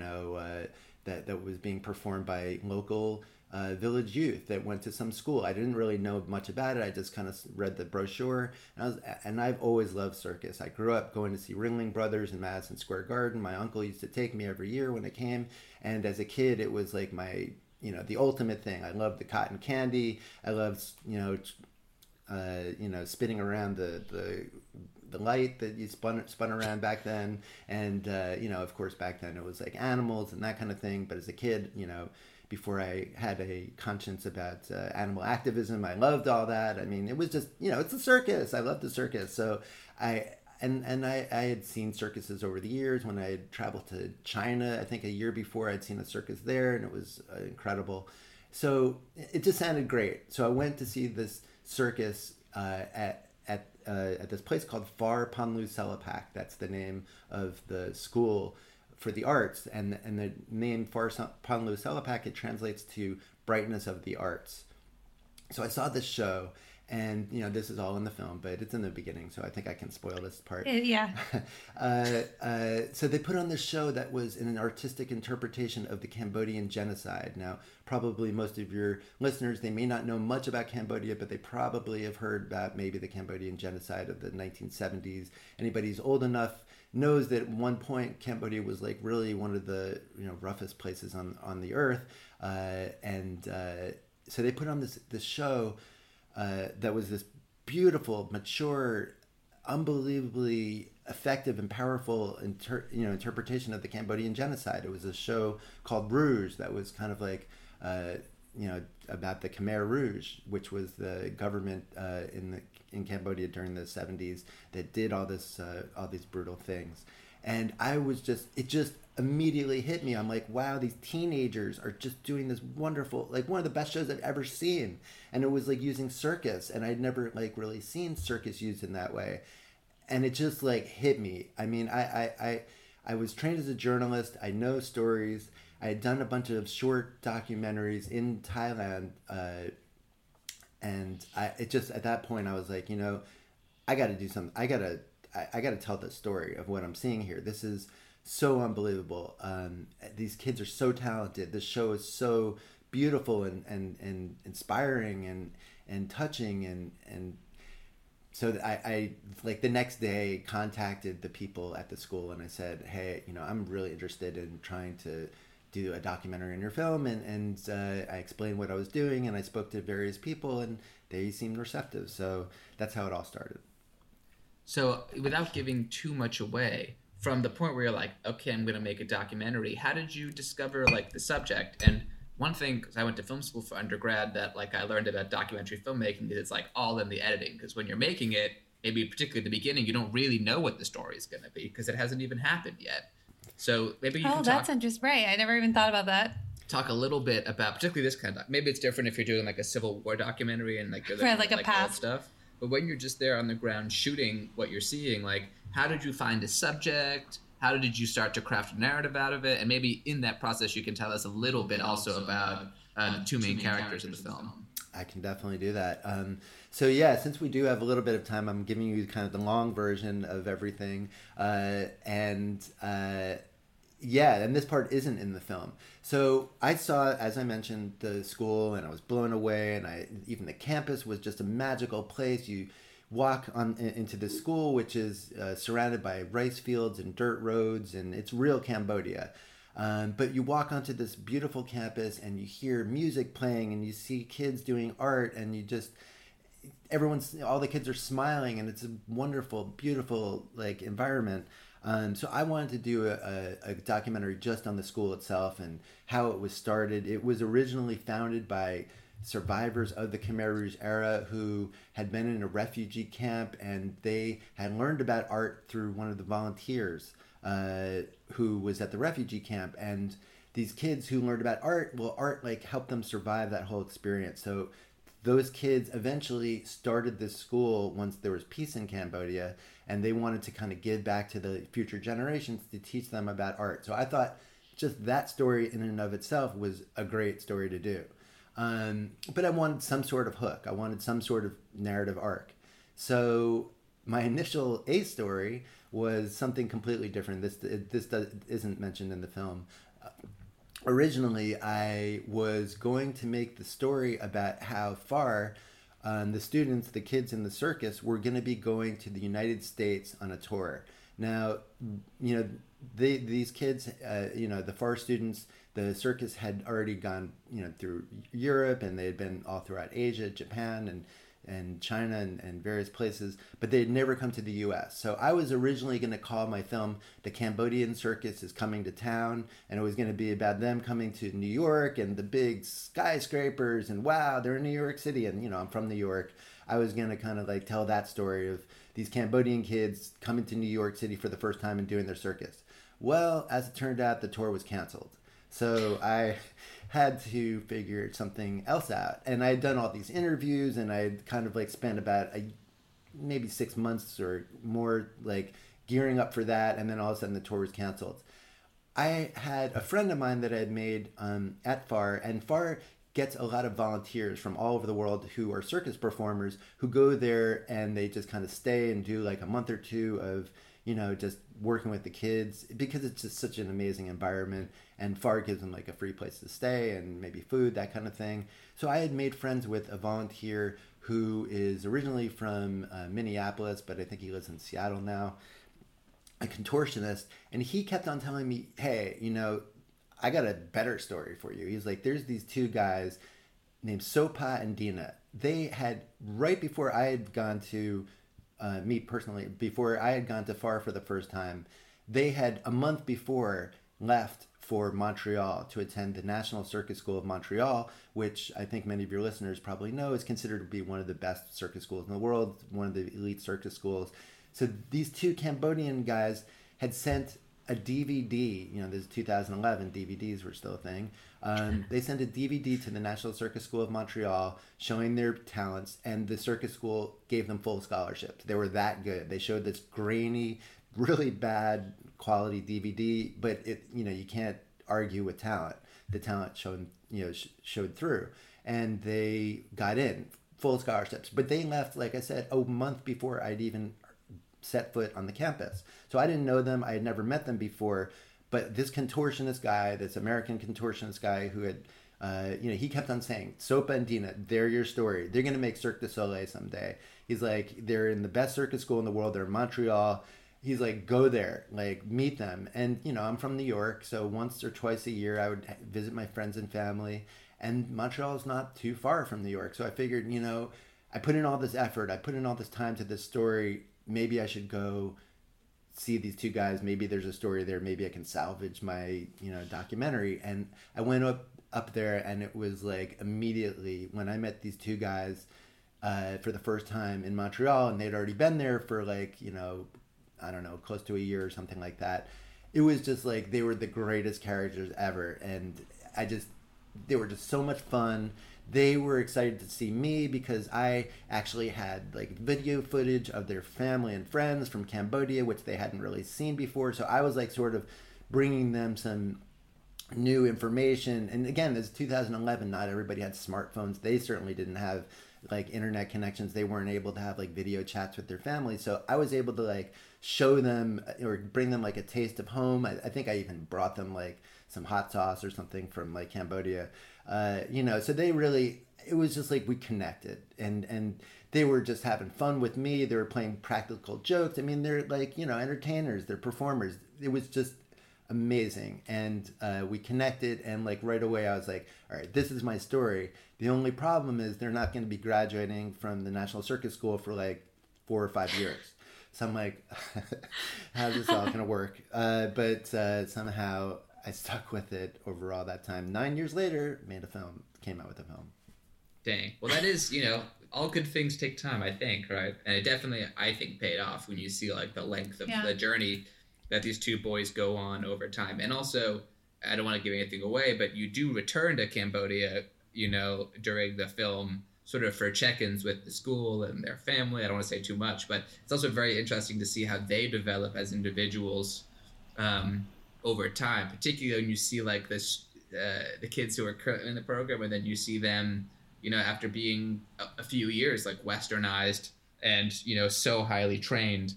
that was being performed by local village youth that went to some school. I didn't really know much about it. I just kind of read the brochure, and I've always loved circus. I grew up going to see Ringling Brothers in Madison Square Garden. My uncle used to take me every year when it came, and as a kid, it was like my the ultimate thing. I loved the cotton candy. I loved spinning around the light that you spun around back then, and of course back then it was like animals and that kind of thing. But as a kid, before I had a conscience about animal activism, I loved all that. I mean, it was just it's a circus. I loved the circus. So I had seen circuses over the years. When I had traveled to China, I think a year before, I'd seen a circus there, and it was incredible. So it just sounded great. So I went to see this circus at this place called Far Panlu Selapak. That's the name of the school for the arts, and the name Far Panlu Selapak, it translates to brightness of the arts. So I saw this show, and this is all in the film, but it's in the beginning, so I think I can spoil this part. Yeah. So they put on this show that was an artistic interpretation of the Cambodian genocide. Now, probably most of your listeners, they may not know much about Cambodia, but they probably have heard about maybe the Cambodian genocide of the 1970s. Anybody who's old enough knows that at one point Cambodia was like really one of the roughest places on the earth, so they put on this show that was this beautiful, mature, unbelievably effective and powerful interpretation of the Cambodian genocide. It was a show called Rouge that was kind of like about the Khmer Rouge, which was the government in Cambodia during the 70s that did all these brutal things. And it just immediately hit me. I'm like, wow, these teenagers are just doing this wonderful, like one of the best shows I've ever seen. And it was like using circus, and I'd never like really seen circus used in that way. And it just like hit me. I mean, I was trained as a journalist. I know stories. I had done a bunch of short documentaries in Thailand. And it just, at that point I was like, I got to do something. I got to tell the story of what I'm seeing here. This is so unbelievable. These kids are so talented. This show is so beautiful and inspiring and touching. And so I like the next day contacted the people at the school, and I said, hey, I'm really interested in trying to do a documentary on your film. And I explained what I was doing, and I spoke to various people, and they seemed receptive. So that's how it all started. So without giving too much away, from the point where you're like, okay, I'm going to make a documentary, how did you discover like the subject? And one thing, because I went to film school for undergrad, that like I learned about documentary filmmaking, is it's like all in the editing. Because when you're making it, maybe particularly at the beginning, you don't really know what the story is going to be because it hasn't even happened yet. So maybe you can that's interesting. Right. I never even thought about that. Talk a little bit about particularly this kind of maybe it's different if you're doing like a Civil War documentary and like you're like a past stuff. But when you're just there on the ground shooting what you're seeing, like how did you find a subject? How did you start to craft a narrative out of it? And maybe in that process, you can tell us a little bit also about the two main characters in the film. I can definitely do that. So yeah, since we do have a little bit of time, I'm giving you kind of the long version of everything. And this part isn't in the film. So I saw, as I mentioned, the school, and I was blown away. And even the campus was just a magical place. You walk into the school, which is surrounded by rice fields and dirt roads, and it's real Cambodia. But you walk onto this beautiful campus, and you hear music playing, and you see kids doing art, and all the kids are smiling, and it's a wonderful, beautiful like environment. So I wanted to do a documentary just on the school itself and how it was started. It was originally founded by survivors of the Khmer Rouge era who had been in a refugee camp, and they had learned about art through one of the volunteers who was at the refugee camp. And these kids who learned about art like helped them survive that whole experience. So those kids eventually started this school once there was peace in Cambodia, and they wanted to kind of give back to the future generations to teach them about art. So I thought just that story in and of itself was a great story to do. But I wanted some sort of hook. I wanted some sort of narrative arc. So my initial A story was something completely different. This isn't mentioned in the film. Originally, I was going to make the story about how far the kids in the circus, were going to be going to the United States on a tour. Now, these kids, the FAR students, the circus had already gone, through Europe, and they had been all throughout Asia, Japan, and China, and various places, but they had never come to the U.S. So I was originally going to call my film "The Cambodian Circus is Coming to Town," and it was going to be about them coming to New York and the big skyscrapers, and wow, they're in New York City, and I'm from New York. I was going to kind of like tell that story of these Cambodian kids coming to New York City for the first time and doing their circus. Well, as it turned out, the tour was canceled. So I had to figure something else out. And I had done all these interviews, and I had kind of like spent about maybe 6 months or more like gearing up for that. And then all of a sudden the tour was canceled. I had a friend of mine that I had made at FAR, and FAR gets a lot of volunteers from all over the world who are circus performers who go there, and they just kind of stay and do like a month or two of just working with the kids, because it's just such an amazing environment, and FAR gives them like a free place to stay and maybe food, that kind of thing. So I had made friends with a volunteer who is originally from Minneapolis, but I think he lives in Seattle now, a contortionist, and he kept on telling me, hey, I got a better story for you. He's like, there's these two guys named Sopa and Dina. They had, right before I had gone to me personally, before I had gone to FAR for the first time, they had a month before left for Montreal to attend the National Circus School of Montreal, which I think many of your listeners probably know is considered to be one of the best circus schools in the world, one of the elite circus schools. So these two Cambodian guys had sent a DVD. You know, this is 2011. DVDs were still a thing. They sent a DVD to the National Circus School of Montreal showing their talents, and the circus school gave them full scholarships. They were that good. They showed this grainy, really bad quality DVD, but you can't argue with talent. The talent showed through, and they got in full scholarships. But they left, like I said, a month before I'd even set foot on the campus. So I didn't know them. I had never met them before. But this contortionist guy, this American contortionist guy who had, he kept on saying, Sopa and Dina, they're your story. They're going to make Cirque du Soleil someday. He's like, they're in the best circus school in the world. They're in Montreal. He's like, go there, like, meet them. And, I'm from New York, so once or twice a year I would visit my friends and family. And Montreal is not too far from New York. So I figured, I put in all this effort. I put in all this time to this story. Maybe I should go see these two guys. Maybe there's a story there. Maybe I can salvage my, documentary. And I went up there, and it was like immediately when I met these two guys for the first time in Montreal, and they'd already been there for like, I don't know, close to a year or something like that. It was just like they were the greatest characters ever. And they were just so much fun. They were excited to see me because I actually had like video footage of their family and friends from Cambodia, which they hadn't really seen before. So I was like sort of bringing them some new information. And again, this is 2011. Not everybody had smartphones. They certainly didn't have like internet connections. They weren't able to have like video chats with their family. So I was able to like show them or bring them like a taste of home. I think I even brought them like some hot sauce or something from like Cambodia. So they really, it was just like we connected, and they were just having fun with me. They were playing practical jokes. I mean, they're like, entertainers, they're performers. It was just amazing. And we connected, and like right away I was like, all right, this is my story. The only problem is they're not going to be graduating from the National Circus School for like 4 or 5 years. So I'm like, how's this all going to work? But somehow I stuck with it over all that time. 9 years later, came out with a film. Dang. Well, that is, all good things take time, I think, right? And it definitely, I think, paid off when you see like the length of the journey that these two boys go on over time. And also, I don't want to give anything away, but you do return to Cambodia, during the film, sort of for check-ins with the school and their family. I don't want to say too much, but it's also very interesting to see how they develop as individuals over time, particularly when you see like this, the kids who are currently in the program, and then you see them, after being a few years like westernized and, so highly trained.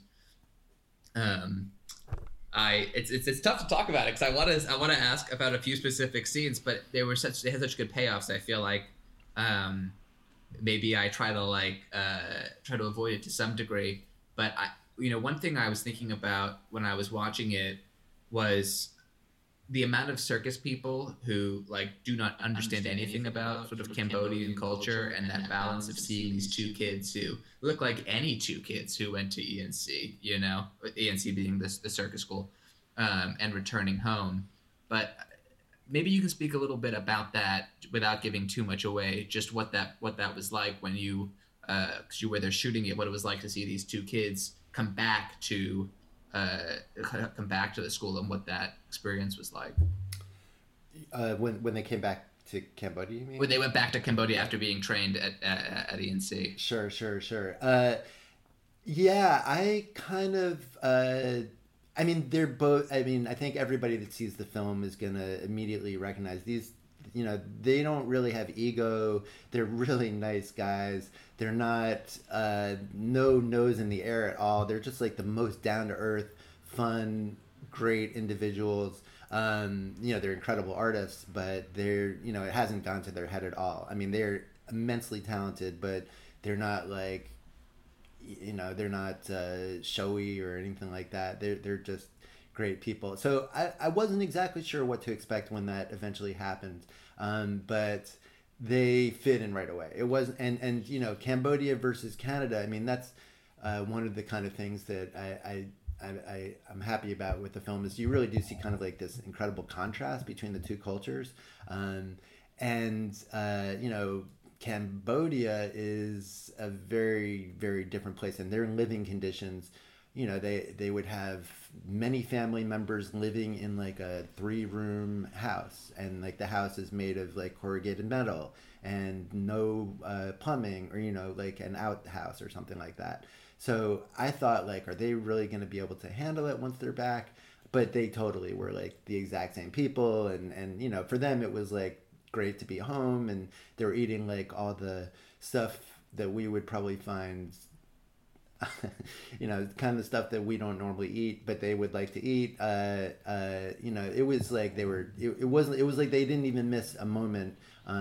It's tough to talk about it because I want to ask about a few specific scenes, but they had such good payoffs. I feel like maybe I try to avoid it to some degree. But one thing I was thinking about when I was watching it was the amount of circus people who like do not understand anything about sort of Cambodian culture, and that balance of seeing these two kids who look like any two kids who went to ENC, ENC being the circus school, and returning home. But maybe you can speak a little bit about that without giving too much away, just what that was like when you, because you were there shooting it, what it was like to see these two kids come back to the school, and what that experience was like. When they came back to Cambodia, you mean? When they went back to Cambodia after being trained at ENC. Sure. Yeah, I kind of. I mean, they're both. I mean, I think everybody that sees the film is gonna immediately recognize these. They don't really have ego. They're really nice guys. They're not no nose in the air at all. They're just like the most down to earth, fun, great individuals. They're incredible artists, but they're it hasn't gone to their head at all. I mean, they're immensely talented, but they're not like they're not showy or anything like that. They're just great people. So I wasn't exactly sure what to expect when that eventually happened, but they fit in right away. It was and Cambodia versus Canada. I mean, that's one of the kind of things that I'm happy about with the film is you really do see kind of like this incredible contrast between the two cultures, Cambodia is a very, very different place, and their living conditions you know, they would have many family members living in like a 3-room house, and like the house is made of like corrugated metal and no plumbing, or, you know, like an outhouse or something like that. So I thought, like, are they really going to be able to handle it once they're back? But they totally were like the exact same people, and you know, for them it was like great to be home, and they were eating like all the stuff that we would probably find, you know, kind of the stuff that we don't normally eat, but they would like to eat. You know, it was like they were. It was like they didn't even miss a moment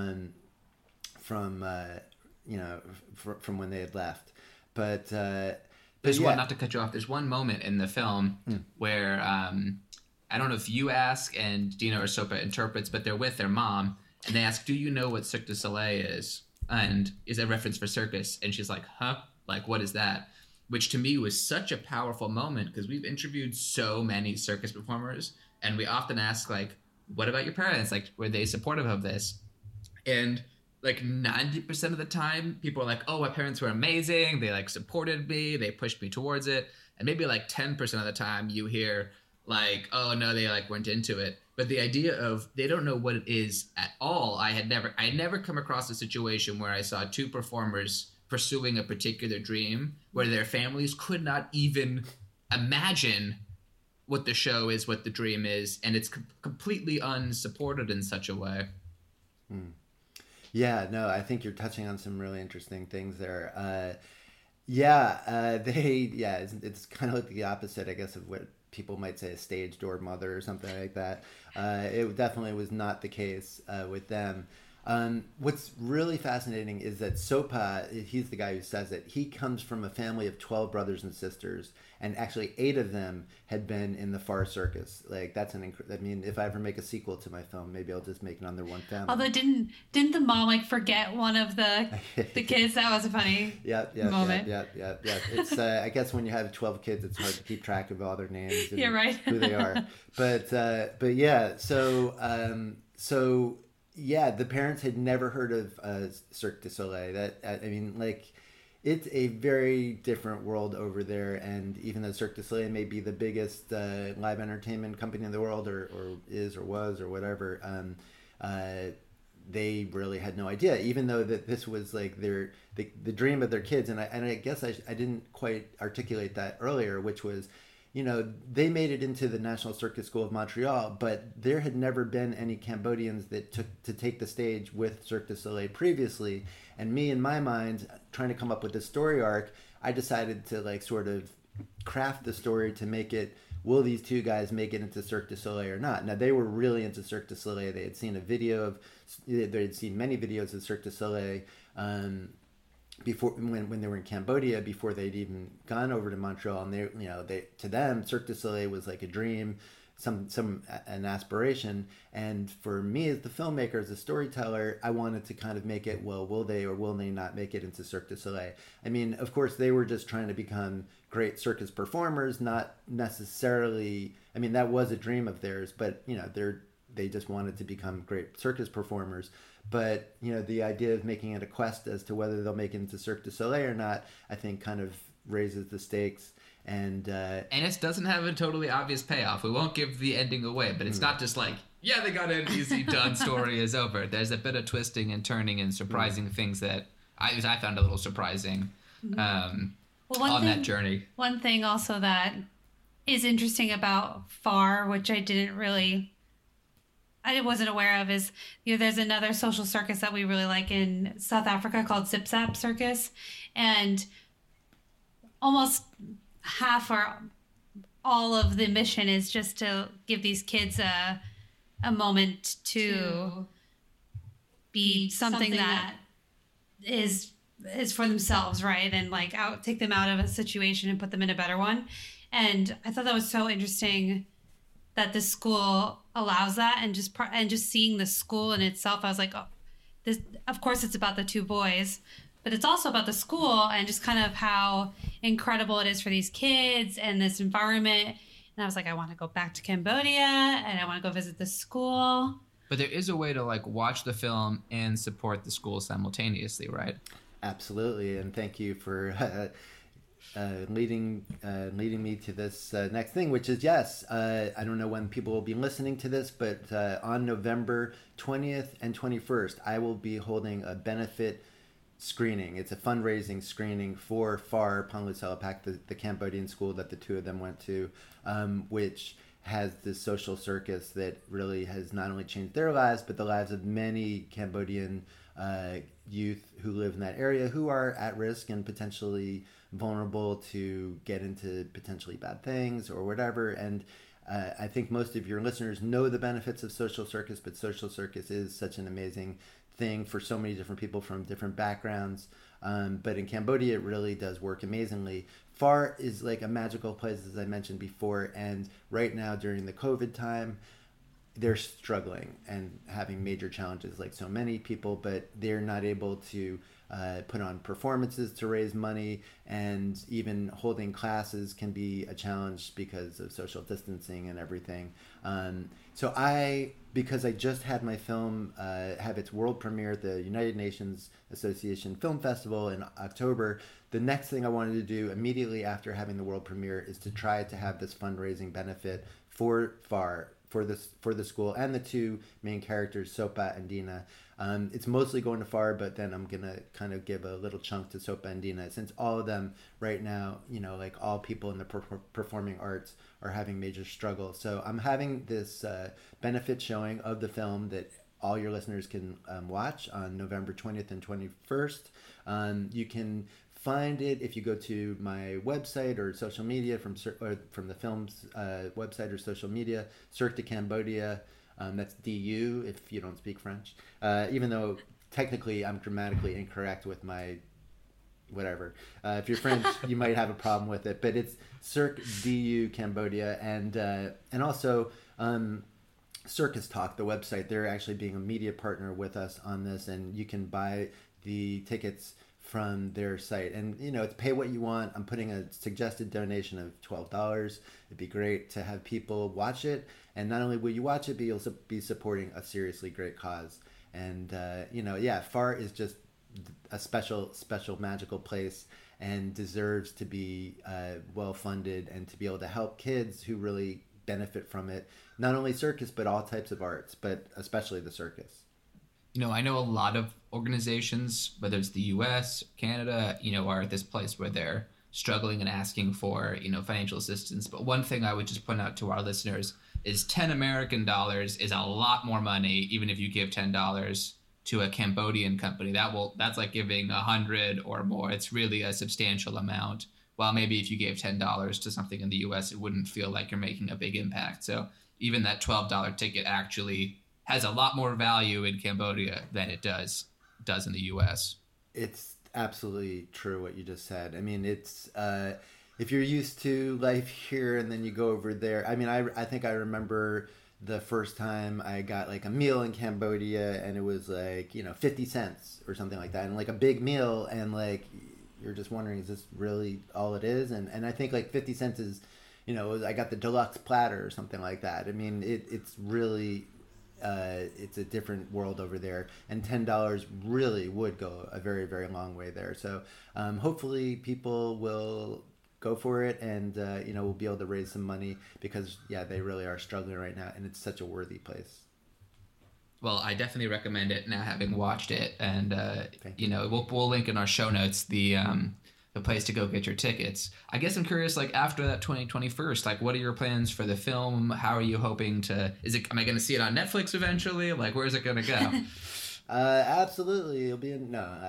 from you know, from when they had left. But there's one, not to cut you off, there's one moment in the film where I don't know if you ask and Dina or Sopa interprets, but they're with their mom and they ask, do you know what Cirque du Soleil is? And is a reference for circus. And she's like, huh? Like, what is that? Which to me was such a powerful moment, because we've interviewed so many circus performers and we often ask, like, what about your parents? Like, were they supportive of this? And like 90% of the time, people are like, oh, my parents were amazing. They like supported me. They pushed me towards it. And maybe like 10% of the time you hear like, oh no, they like weren't into it. But the idea of they don't know what it is at all. I had never come across a situation where I saw two performers pursuing a particular dream where their families could not even imagine what the show is, what the dream is. And it's completely unsupported in such a way. Yeah, no, I think you're touching on some really interesting things there. It's kind of like the opposite, I guess, of what people might say a stage door mother or something like that. It definitely was not the case with them. What's really fascinating is that Sopa, he's the guy who says it, he comes from a family of 12 brothers and sisters, and actually 8 of them had been in the Far Circus. Like, that's I mean, if I ever make a sequel to my film, maybe I'll just make it under one family. Although didn't the mom like forget one of the kids? That was a funny moment. Yeah. It's I guess when you have 12 kids, it's hard to keep track of all their names and who they are. But yeah, so yeah, the parents had never heard of Cirque du Soleil. I mean, like, it's a very different world over there. And even though Cirque du Soleil may be the biggest live entertainment company in the world, or is or was or whatever, they really had no idea. Even though that this was like the dream of their kids. And I guess I didn't quite articulate that earlier, which was, you know, they made it into the National Circus School of Montreal, but there had never been any Cambodians that took to take the stage with Cirque du Soleil previously. And me, in my mind, trying to come up with this story arc, I decided to like sort of craft the story to make it, will these two guys make it into Cirque du Soleil or not? Now, they were really into Cirque du Soleil. They had seen they had seen many videos of Cirque du Soleil before, when they were in Cambodia, before they'd even gone over to Montreal. And to them, Cirque du Soleil was like a dream, an aspiration. And for me as the filmmaker, as a storyteller, I wanted to kind of make it, well, will they or will they not make it into Cirque du Soleil? I mean, of course, they were just trying to become great circus performers, not necessarily, I mean, that was a dream of theirs, but, you know, they just wanted to become great circus performers. But, you know, the idea of making it a quest as to whether they'll make it into Cirque du Soleil or not, I think kind of raises the stakes. And it doesn't have a totally obvious payoff. We won't give the ending away, but it's not just like, yeah, they got an easy done, story is over. There's a bit of twisting and turning and surprising things that I found a little surprising that journey. One thing also that is interesting about Far, which I wasn't aware of, is, you know, there's another social circus that we really like in South Africa called Zip Zap Circus, and almost half or all of the mission is just to give these kids a moment to be something that is for themselves, right? And like take them out of a situation and put them in a better one. And I thought that was so interesting that the school allows that, and just seeing the school in itself, I was like, oh, this, of course it's about the two boys, but it's also about the school and just kind of how incredible it is for these kids and this environment. And I was like, I want to go back to Cambodia and I want to go visit the school. But there is a way to like watch the film and support the school simultaneously, right? Absolutely. And thank you for leading me to this next thing, which is yes. I don't know when people will be listening to this, but on November 20th and 21st, I will be holding a benefit screening. It's a fundraising screening for FAR Panlu Selapak, the Cambodian school that the two of them went to, which has this social circus that really has not only changed their lives, but the lives of many Cambodian youth who live in that area who are at risk and potentially vulnerable to get into potentially bad things or whatever. And I think most of your listeners know the benefits of social circus, but social circus is such an amazing thing for so many different people from different backgrounds. But in Cambodia, it really does work amazingly. FAR is like a magical place, as I mentioned before. And right now, during the COVID time, they're struggling and having major challenges like so many people, but they're not able to put on performances to raise money, and even holding classes can be a challenge because of social distancing and everything. So because I just had my film have its world premiere at the United Nations Association Film Festival in October, the next thing I wanted to do immediately after having the world premiere is to try to have this fundraising benefit for FAR, for the school and the two main characters, Sopa and Dina. It's mostly going to FAR, but then I'm gonna kind of give a little chunk to Sopa and Dina, since all of them right now, like all people in the performing arts, are having major struggles. So I'm having this benefit showing of the film that all your listeners can watch on November 20th and 21st. You can find it if you go to my website or social media from the film's website or social media. Cirque de Cambodia, that's DU if you don't speak French. Even though technically I'm grammatically incorrect with my whatever. If you're French, you might have a problem with it, but it's Cirque DU Cambodia, and also Circus Talk, the website. They're actually being a media partner with us on this, and you can buy the tickets from their site, and it's pay what you want. I'm putting a suggested donation of $12. It'd be great to have people watch it, and not only will you watch it, but you'll be supporting a seriously great cause. And FAR is just a special magical place and deserves to be well funded and to be able to help kids who really benefit from it, not only circus but all types of arts, but especially the circus. I know a lot of organizations, whether it's the US, Canada, are at this place where they're struggling and asking for, financial assistance. But one thing I would just point out to our listeners is $10 American is a lot more money, even if you give $10 to a Cambodian company. That's like giving 100 or more. It's really a substantial amount. While maybe if you gave $10 to something in the US, it wouldn't feel like you're making a big impact. So even that $12 ticket actually has a lot more value in Cambodia than it does in the US. It's absolutely true what you just said. I mean, it's if you're used to life here and then you go over there. I mean, I think I remember the first time I got like a meal in Cambodia, and it was like 50 cents or something like that, and like a big meal, and like you're just wondering, is this really all it is? And I think like 50 cents is, I got the deluxe platter or something like that. I mean, it's really it's a different world over there, and $10 really would go a very, very long way there. So hopefully people will go for it, and we'll be able to raise some money, because they really are struggling right now, and it's such a worthy place. Well, I definitely recommend it now, having watched it, and we'll link in our show notes the place to go get your tickets. I guess I'm curious, like after that 2021st, like what are your plans for the film? How are you hoping to? Am I going to see it on Netflix eventually? Like, where's it going to go? Absolutely, it'll be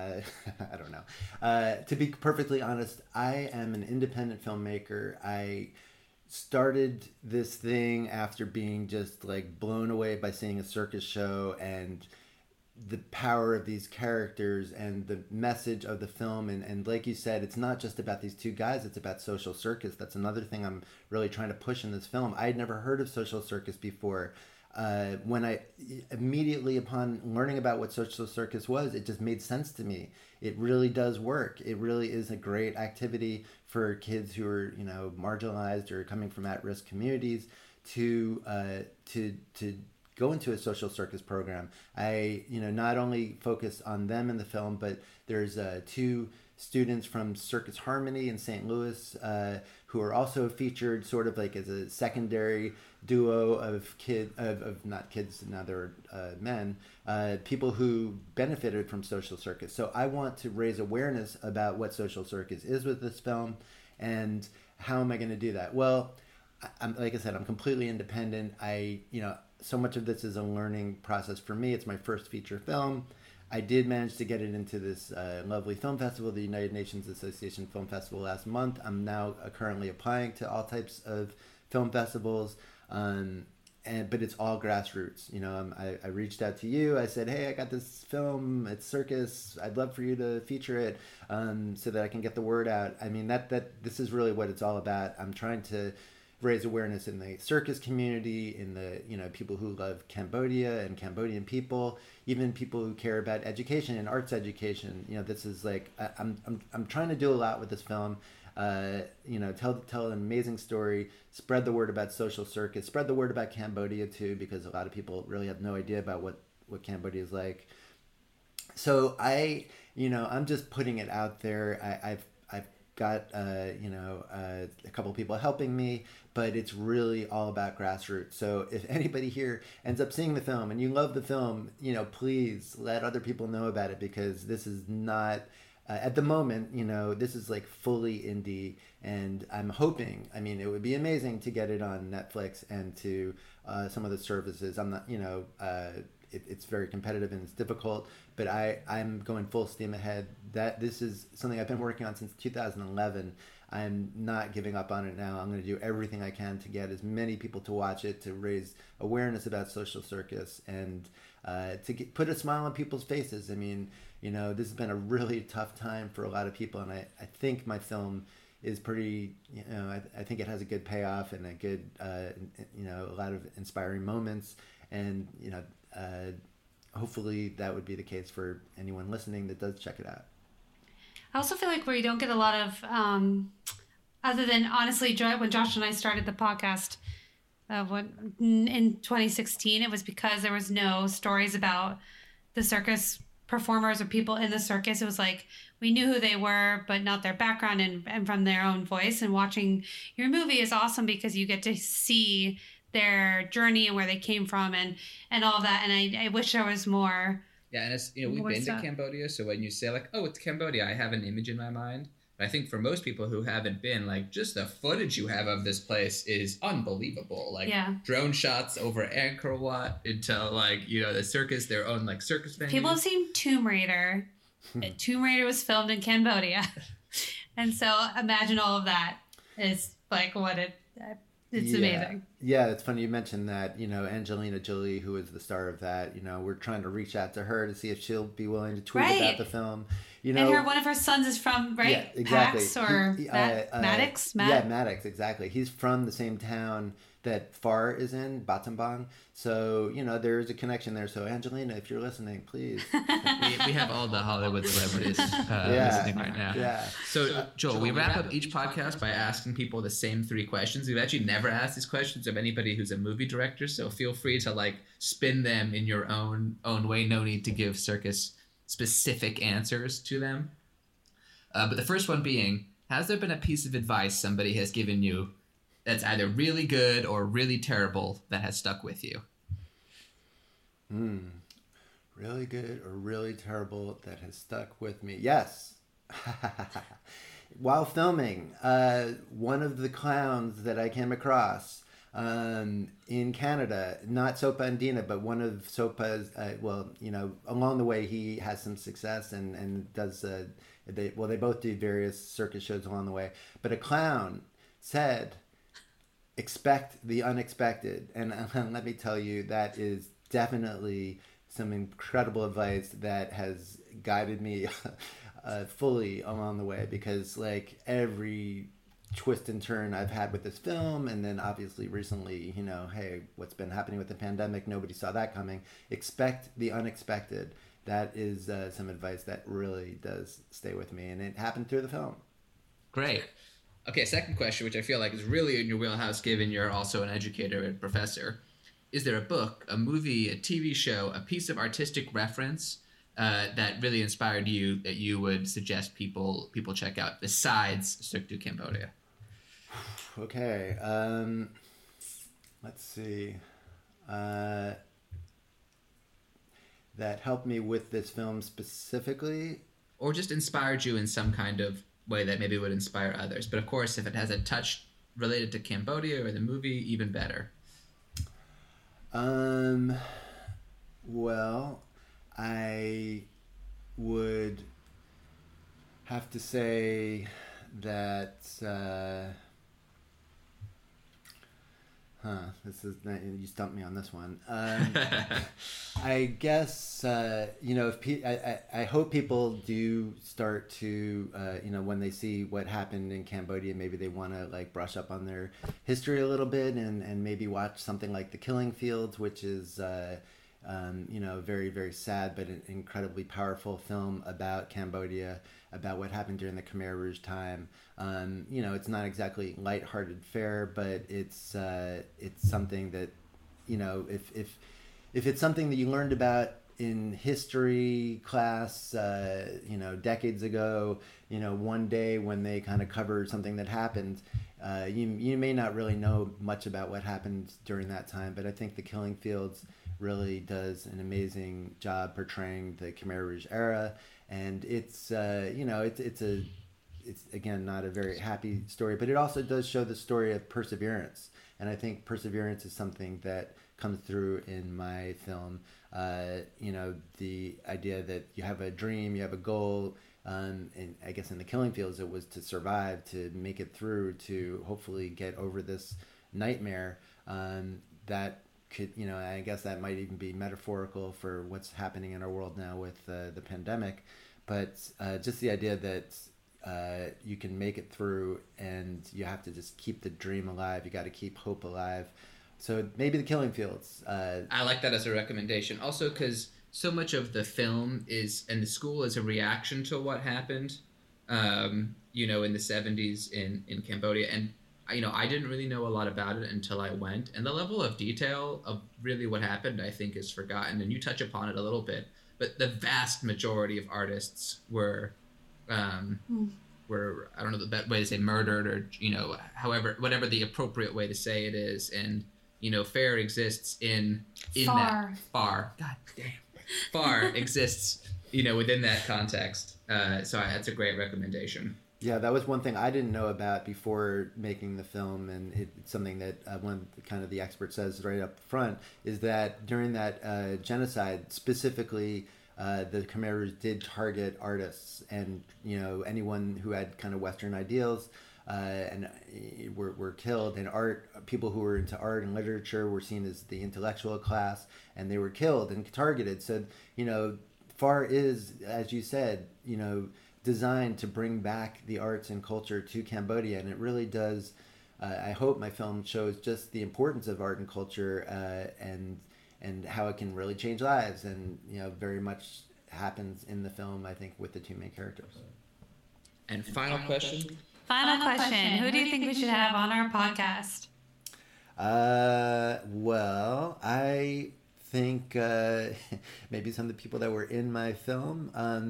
I don't know. To be perfectly honest, I am an independent filmmaker. I started this thing after being just like blown away by seeing a circus show and the power of these characters and the message of the film. And like you said, it's not just about these two guys, it's about social circus. That's another thing I'm really trying to push in this film. I'd never heard of social circus before. When I immediately upon learning about what social circus was, it just made sense to me. It really does work. It really is a great activity for kids who are, marginalized or coming from at-risk communities to go into a social circus program. I, not only focus on them in the film, but there's 2 students from Circus Harmony in St. Louis who are also featured sort of like as a secondary duo of not kids, now they're men, people who benefited from social circus. So I want to raise awareness about what social circus is with this film, and how am I going to do that? Well, like I said, I'm completely independent. So much of this is a learning process for me. It's my first feature film. I did manage to get it into this lovely film festival, the United Nations Association Film Festival, last month. I'm now currently applying to all types of film festivals, but it's all grassroots. I reached out to you. I said, hey, I got this film. It's circus. I'd love for you to feature it so that I can get the word out. I mean, this is really what it's all about. I'm trying to raise awareness in the circus community, in the people who love Cambodia and Cambodian people, even people who care about education and arts education. This is like I'm trying to do a lot with this film. Tell an amazing story, spread the word about social circus, spread the word about Cambodia too, because a lot of people really have no idea about what Cambodia is like. So I'm just putting it out there. I've got a couple of people helping me, but it's really all about grassroots. So if anybody here ends up seeing the film and you love the film, please let other people know about it, because this is not at the moment, this is like fully indie, and I'm hoping, it would be amazing to get it on Netflix and to some of the services. I'm not, it's very competitive and it's difficult, but I'm going full steam ahead. This is something I've been working on since 2011. I'm not giving up on it now. I'm going to do everything I can to get as many people to watch it, to raise awareness about social circus, and to put a smile on people's faces. This has been a really tough time for a lot of people, and I think my film is pretty, I think it has a good payoff and a good, a lot of inspiring moments, and, hopefully that would be the case for anyone listening that does check it out. I also feel like where you don't get a lot of, other than honestly, when Josh and I started the podcast in 2016, it was because there was no stories about the circus performers or people in the circus. It was like we knew who they were, but not their background and from their own voice. And watching your movie is awesome because you get to see their journey and where they came from and all of that. And I wish there was more. Yeah, and it's we've been to Cambodia, so when you say like, oh, it's Cambodia, I have an image in my mind. But I think for most people who haven't been, like, just the footage you have of this place is unbelievable. Like, drone shots over Angkor Wat into, like, the circus, their own, like, circus venue. People have seen Tomb Raider. Tomb Raider was filmed in Cambodia. And so imagine all of that is, like, it's amazing. Yeah, it's funny you mentioned that. Angelina Jolie, who is the star of that, we're trying to reach out to her to see if she'll be willing to tweet about the film. And one of her sons is from, right? Yeah, exactly. Pax or Maddox? Yeah, Maddox, exactly. He's from the same town that Far is in, Battambang. So, there's a connection there. So, Angelina, if you're listening, please. we have all the Hollywood celebrities listening right now. Yeah. So, Joel, we wrap up each podcast by asking people the same 3 questions. We've actually never asked these questions of anybody who's a movie director, so feel free to, like, spin them in your own way. No need to give circus specific answers to them. But the first one being, has there been a piece of advice somebody has given you that's either really good or really terrible that has stuck with you? Really good or really terrible that has stuck with me? Yes. While filming, one of the clowns that I came across in Canada, not Sopa Andina, but one of Sopa's, along the way he has some success and does, they both do various circus shows along the way, but a clown said, expect the unexpected. And let me tell you, that is definitely some incredible advice that has guided me fully along the way, because like every twist and turn I've had with this film, and then obviously recently, hey, what's been happening with the pandemic, nobody saw that coming. Expect the unexpected. That is some advice that really does stay with me, and it happened through the film. Great. Okay, second question, which I feel like is really in your wheelhouse, given you're also an educator and professor. is there a book, a movie, a TV show, a piece of artistic reference that really inspired you that you would suggest people check out besides Cirque du Cambodia? Okay, let's see. That helped me with this film specifically, or just inspired you in some kind of way that maybe would inspire others. But of course, if it has a touch related to Cambodia or the movie, even better. Well, I would have to say that this is you stumped me on this one. I guess if I hope people do start to when they see what happened in Cambodia, maybe they want to like brush up on their history a little bit and maybe watch something like The Killing Fields, which is very, very sad but an incredibly powerful film about Cambodia, about what happened during the Khmer Rouge time. It's not exactly lighthearted fare, but it's something that, if it's something that you learned about in history class, decades ago, one day when they kind of covered something that happened, you may not really know much about what happened during that time, but I think The Killing Fields really does an amazing job portraying the Khmer Rouge era, and it's again not a very happy story, but it also does show the story of perseverance, and I think perseverance is something that comes through in my film. The idea that you have a dream, you have a goal, and I guess in The Killing Fields it was to survive, to make it through, to hopefully get over this nightmare. That could, I guess that might even be metaphorical for what's happening in our world now with the pandemic, but just the idea that you can make it through, and you have to just keep the dream alive. You got to keep hope alive. So maybe The Killing Fields. I like that as a recommendation. Also, because so much of the film and the school is a reaction to what happened, in the 70s in Cambodia. And, I didn't really know a lot about it until I went. And the level of detail of really what happened, I think, is forgotten. And you touch upon it a little bit. But the vast majority of artists were I don't know the best way to say, murdered, or whatever the appropriate way to say it is. And fare exists in that far. God damn, far exists within that context. So that's a great recommendation. Yeah, that was one thing I didn't know about before making the film, and it's something that one kind of the expert says right up front, is that during that genocide, specifically, the Khmer Rouge did target artists and anyone who had kind of Western ideals, and were killed. And people who were into art and literature were seen as the intellectual class, and they were killed and targeted. So FAR is, as you said, designed to bring back the arts and culture to Cambodia, and it really does. I hope my film shows just the importance of art and culture, and how it can really change lives, and very much happens in the film, I think, with the two main characters. And final question. Final question. Who do you think we should have on our podcast? Well, I think maybe some of the people that were in my film.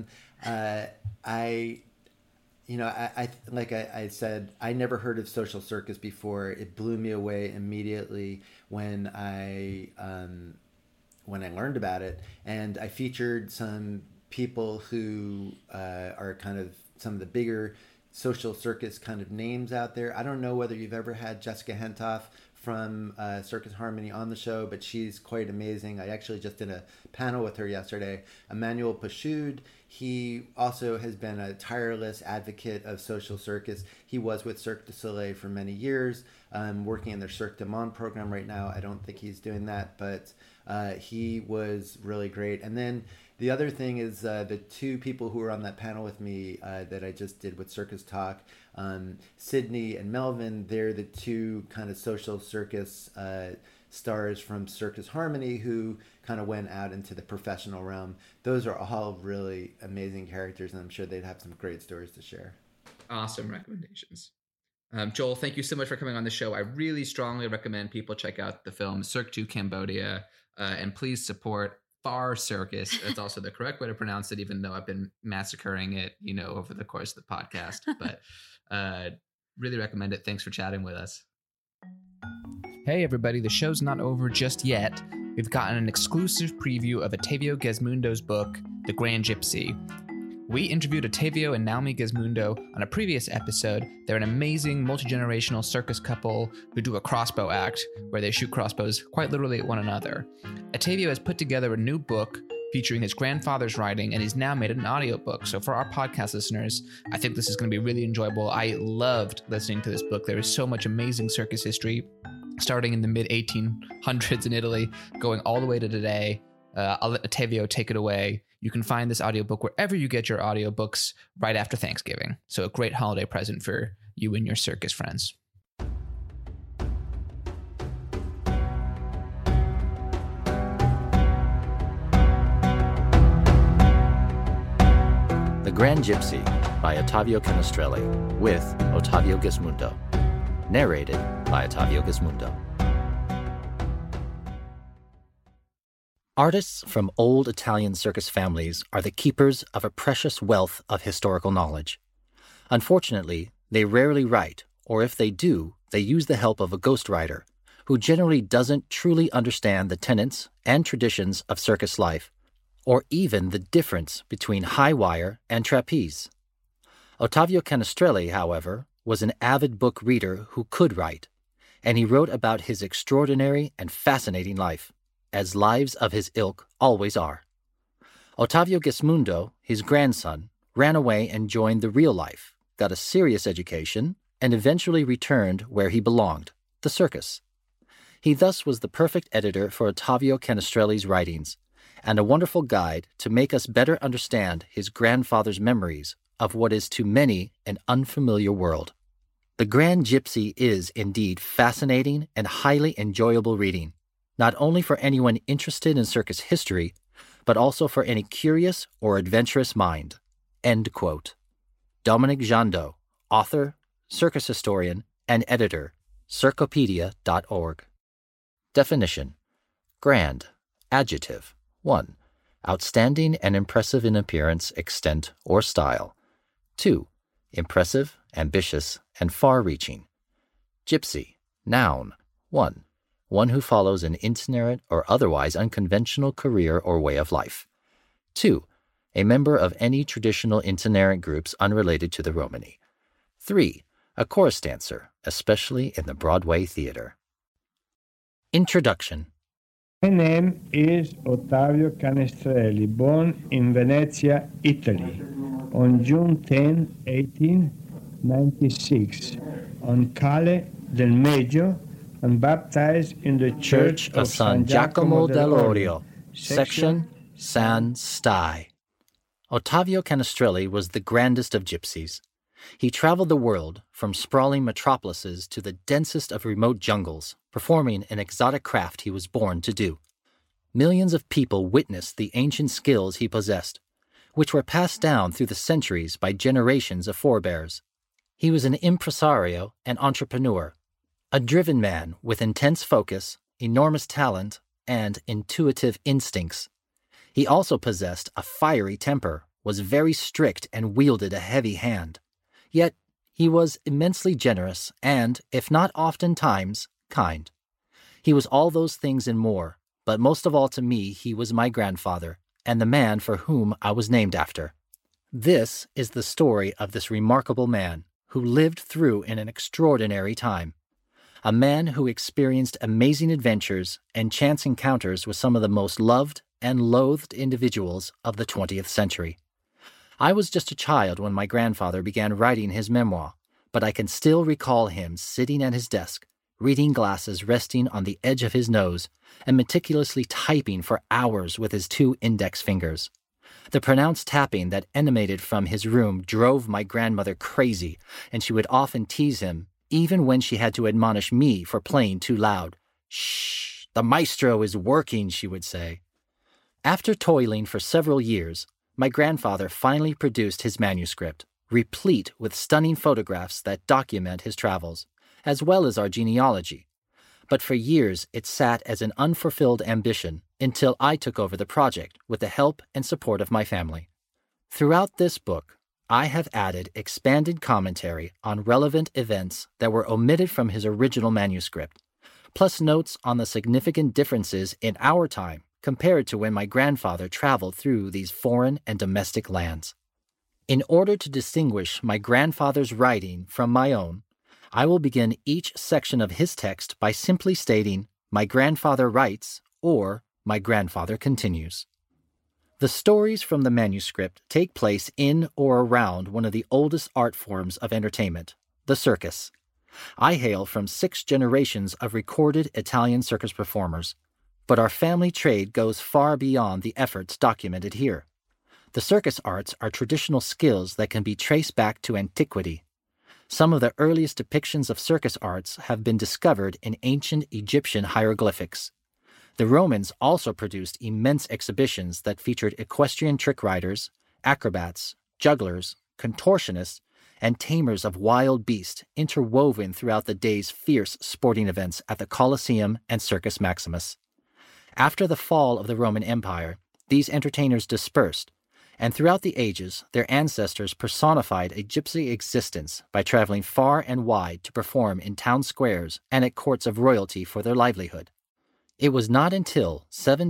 I like I said, I never heard of Social Circus before. It blew me away immediately when I learned about it, and I featured some people who are kind of some of the bigger Social Circus kind of names out there. I don't know whether you've ever had Jessica Hentoff from Circus Harmony on the show, but she's quite amazing. I actually just did a panel with her yesterday. Emmanuel Pashud, he also has been a tireless advocate of Social Circus. He was with Cirque du Soleil for many years, working in their Cirque du Monde program right now. I don't think he's doing that, but he was really great. And then the other thing is the two people who were on that panel with me that I just did with Circus Talk, Sydney and Melvin, they're the two kind of Social Circus stars from Circus Harmony who kind of went out into the professional realm. Those are all really amazing characters, and I'm sure they'd have some great stories to share. Awesome recommendations. Joel, thank you so much for coming on the show. I really strongly recommend people check out the film Cirque du Cambodia, and please support Far Circus. That's also the correct way to pronounce it, even though I've been massacring it, over the course of the podcast. But really recommend it. Thanks for chatting with us. Hey, everybody. The show's not over just yet. We've gotten an exclusive preview of Ottavio Gesmundo's book, The Grand Gypsy. We interviewed Ottavio and Naomi Gesmundo on a previous episode. They're an amazing multi-generational circus couple who do a crossbow act where they shoot crossbows quite literally at one another. Ottavio has put together a new book featuring his grandfather's writing, and he's now made an audiobook. So for our podcast listeners, I think this is going to be really enjoyable. I loved listening to this book. There is so much amazing circus history, starting in the mid-1800s in Italy, going all the way to today. I'll let Ottavio take it away. You can find this audiobook wherever you get your audiobooks right after Thanksgiving. So a great holiday present for you and your circus friends. The Grand Gypsy by Ottavio Canestrelli with Ottavio Gesmundo. Narrated by Ottavio Gesmundo. Artists from old Italian circus families are the keepers of a precious wealth of historical knowledge. Unfortunately, they rarely write, or if they do, they use the help of a ghostwriter, who generally doesn't truly understand the tenets and traditions of circus life, or even the difference between high wire and trapeze. Ottavio Canestrelli, however, was an avid book reader who could write, and he wrote about his extraordinary and fascinating life, as lives of his ilk always are. Ottavio Gesmundo, his grandson, ran away and joined the real life, got a serious education, and eventually returned where he belonged, the circus. He thus was the perfect editor for Ottavio Canestrelli's writings, and a wonderful guide to make us better understand his grandfather's memories of what is to many an unfamiliar world. The Grand Gypsy is indeed fascinating and highly enjoyable reading, not only for anyone interested in circus history, but also for any curious or adventurous mind." End quote. Dominic Jandot, author, circus historian, and editor, Circopedia.org. Definition. Grand. Adjective. 1. Outstanding and impressive in appearance, extent, or style. 2. Impressive, ambitious, and far-reaching. Gypsy. Noun. 1. One who follows an itinerant or otherwise unconventional career or way of life. 2. A member of any traditional itinerant groups unrelated to the Romany. 3. A chorus dancer, especially in the Broadway theater. Introduction. My name is Ottavio Canestrelli, born in Venezia, Italy, on June 10, 1896, on Calle del Meggio, and baptized in the Church of San Giacomo dell'Orio, section San Stai. Ottavio Canestrelli was the grandest of gypsies. He traveled the world, from sprawling metropolises to the densest of remote jungles, performing an exotic craft he was born to do. Millions of people witnessed the ancient skills he possessed, which were passed down through the centuries by generations of forebears. He was an impresario and entrepreneur, a driven man with intense focus, enormous talent, and intuitive instincts. He also possessed a fiery temper, was very strict, and wielded a heavy hand. Yet he was immensely generous and, if not oftentimes, kind. He was all those things and more, but most of all to me he was my grandfather, and the man for whom I was named after. This is the story of this remarkable man, who lived through in an extraordinary time. A man who experienced amazing adventures and chance encounters with some of the most loved and loathed individuals of the 20th century. I was just a child when my grandfather began writing his memoir, but I can still recall him sitting at his desk, reading glasses resting on the edge of his nose, and meticulously typing for hours with his 2 index fingers. The pronounced tapping that emanated from his room drove my grandmother crazy, and she would often tease him, even when she had to admonish me for playing too loud. "Shh, the maestro is working," she would say. After toiling for several years, my grandfather finally produced his manuscript, replete with stunning photographs that document his travels, as well as our genealogy. But for years it sat as an unfulfilled ambition until I took over the project with the help and support of my family. Throughout this book, I have added expanded commentary on relevant events that were omitted from his original manuscript, plus notes on the significant differences in our time compared to when my grandfather traveled through these foreign and domestic lands. In order to distinguish my grandfather's writing from my own, I will begin each section of his text by simply stating, "My grandfather writes," or "My grandfather continues." The stories from the manuscript take place in or around one of the oldest art forms of entertainment, the circus. I hail from 6 generations of recorded Italian circus performers, but our family trade goes far beyond the efforts documented here. The circus arts are traditional skills that can be traced back to antiquity. Some of the earliest depictions of circus arts have been discovered in ancient Egyptian hieroglyphics. The Romans also produced immense exhibitions that featured equestrian trick riders, acrobats, jugglers, contortionists, and tamers of wild beasts interwoven throughout the day's fierce sporting events at the Colosseum and Circus Maximus. After the fall of the Roman Empire, these entertainers dispersed, and throughout the ages, their ancestors personified a gypsy existence by traveling far and wide to perform in town squares and at courts of royalty for their livelihood. It was not until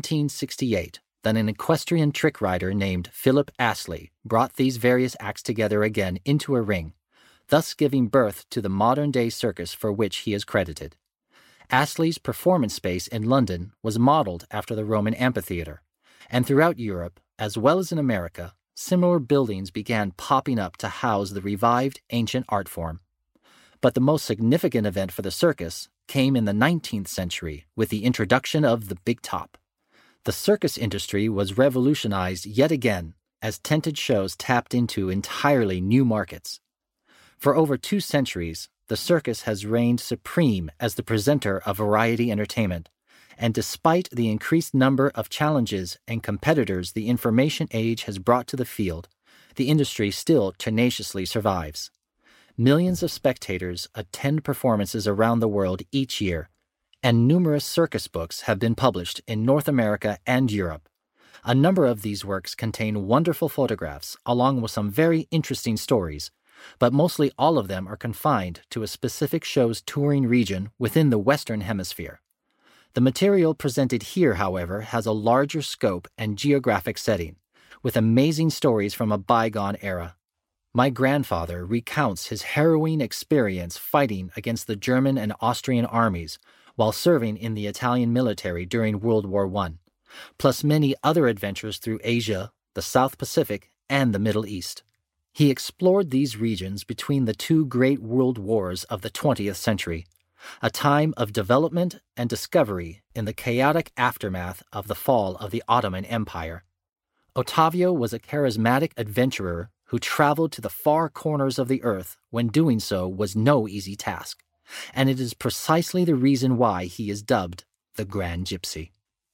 1768 that an equestrian trick rider named Philip Astley brought these various acts together again into a ring, thus giving birth to the modern-day circus for which he is credited. Astley's performance space in London was modeled after the Roman amphitheater, and throughout Europe, as well as in America, similar buildings began popping up to house the revived ancient art form. But the most significant event for the circus came in the 19th century with the introduction of the big top. The circus industry was revolutionized yet again as tented shows tapped into entirely new markets. For over 2 centuries, the circus has reigned supreme as the presenter of variety entertainment, and despite the increased number of challenges and competitors the information age has brought to the field, the industry still tenaciously survives. Millions of spectators attend performances around the world each year, and numerous circus books have been published in North America and Europe. A number of these works contain wonderful photographs along with some very interesting stories, but mostly all of them are confined to a specific show's touring region within the Western Hemisphere. The material presented here, however, has a larger scope and geographic setting, with amazing stories from a bygone era. My grandfather recounts his harrowing experience fighting against the German and Austrian armies while serving in the Italian military during World War I, plus many other adventures through Asia, the South Pacific, and the Middle East. He explored these regions between the 2 great world wars of the 20th century, a time of development and discovery in the chaotic aftermath of the fall of the Ottoman Empire. Ottavio was a charismatic adventurer who traveled to the far corners of the earth when doing so was no easy task, and it is precisely the reason why he is dubbed the Grand Gypsy.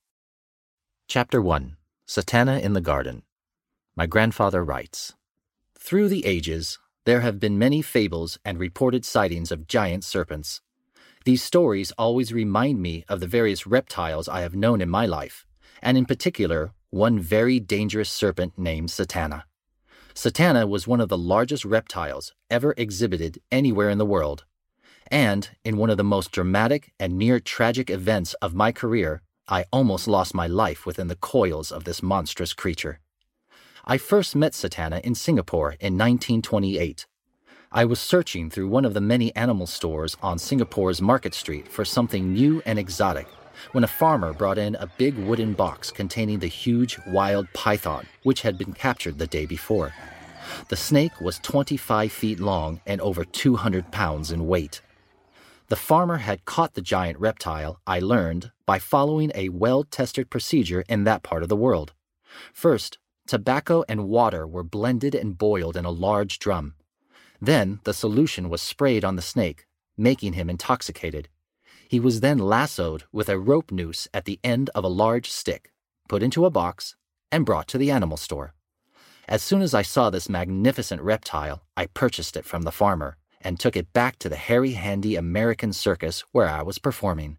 Chapter 1. Satana in the Garden. My grandfather writes, "Through the ages, there have been many fables and reported sightings of giant serpents. These stories always remind me of the various reptiles I have known in my life, and in particular, one very dangerous serpent named Satana. Satana was one of the largest reptiles ever exhibited anywhere in the world, and in one of the most dramatic and near-tragic events of my career, I almost lost my life within the coils of this monstrous creature. I first met Satana in Singapore in 1928. I was searching through one of the many animal stores on Singapore's Market Street for something new and exotic when a farmer brought in a big wooden box containing the huge wild python which had been captured the day before. The snake was 25 feet long and over 200 pounds in weight. The farmer had caught the giant reptile, I learned, by following a well-tested procedure in that part of the world. First, tobacco and water were blended and boiled in a large drum. Then the solution was sprayed on the snake, making him intoxicated. He was then lassoed with a rope noose at the end of a large stick, put into a box, and brought to the animal store. As soon as I saw this magnificent reptile, I purchased it from the farmer and took it back to the hairy-handy American circus where I was performing.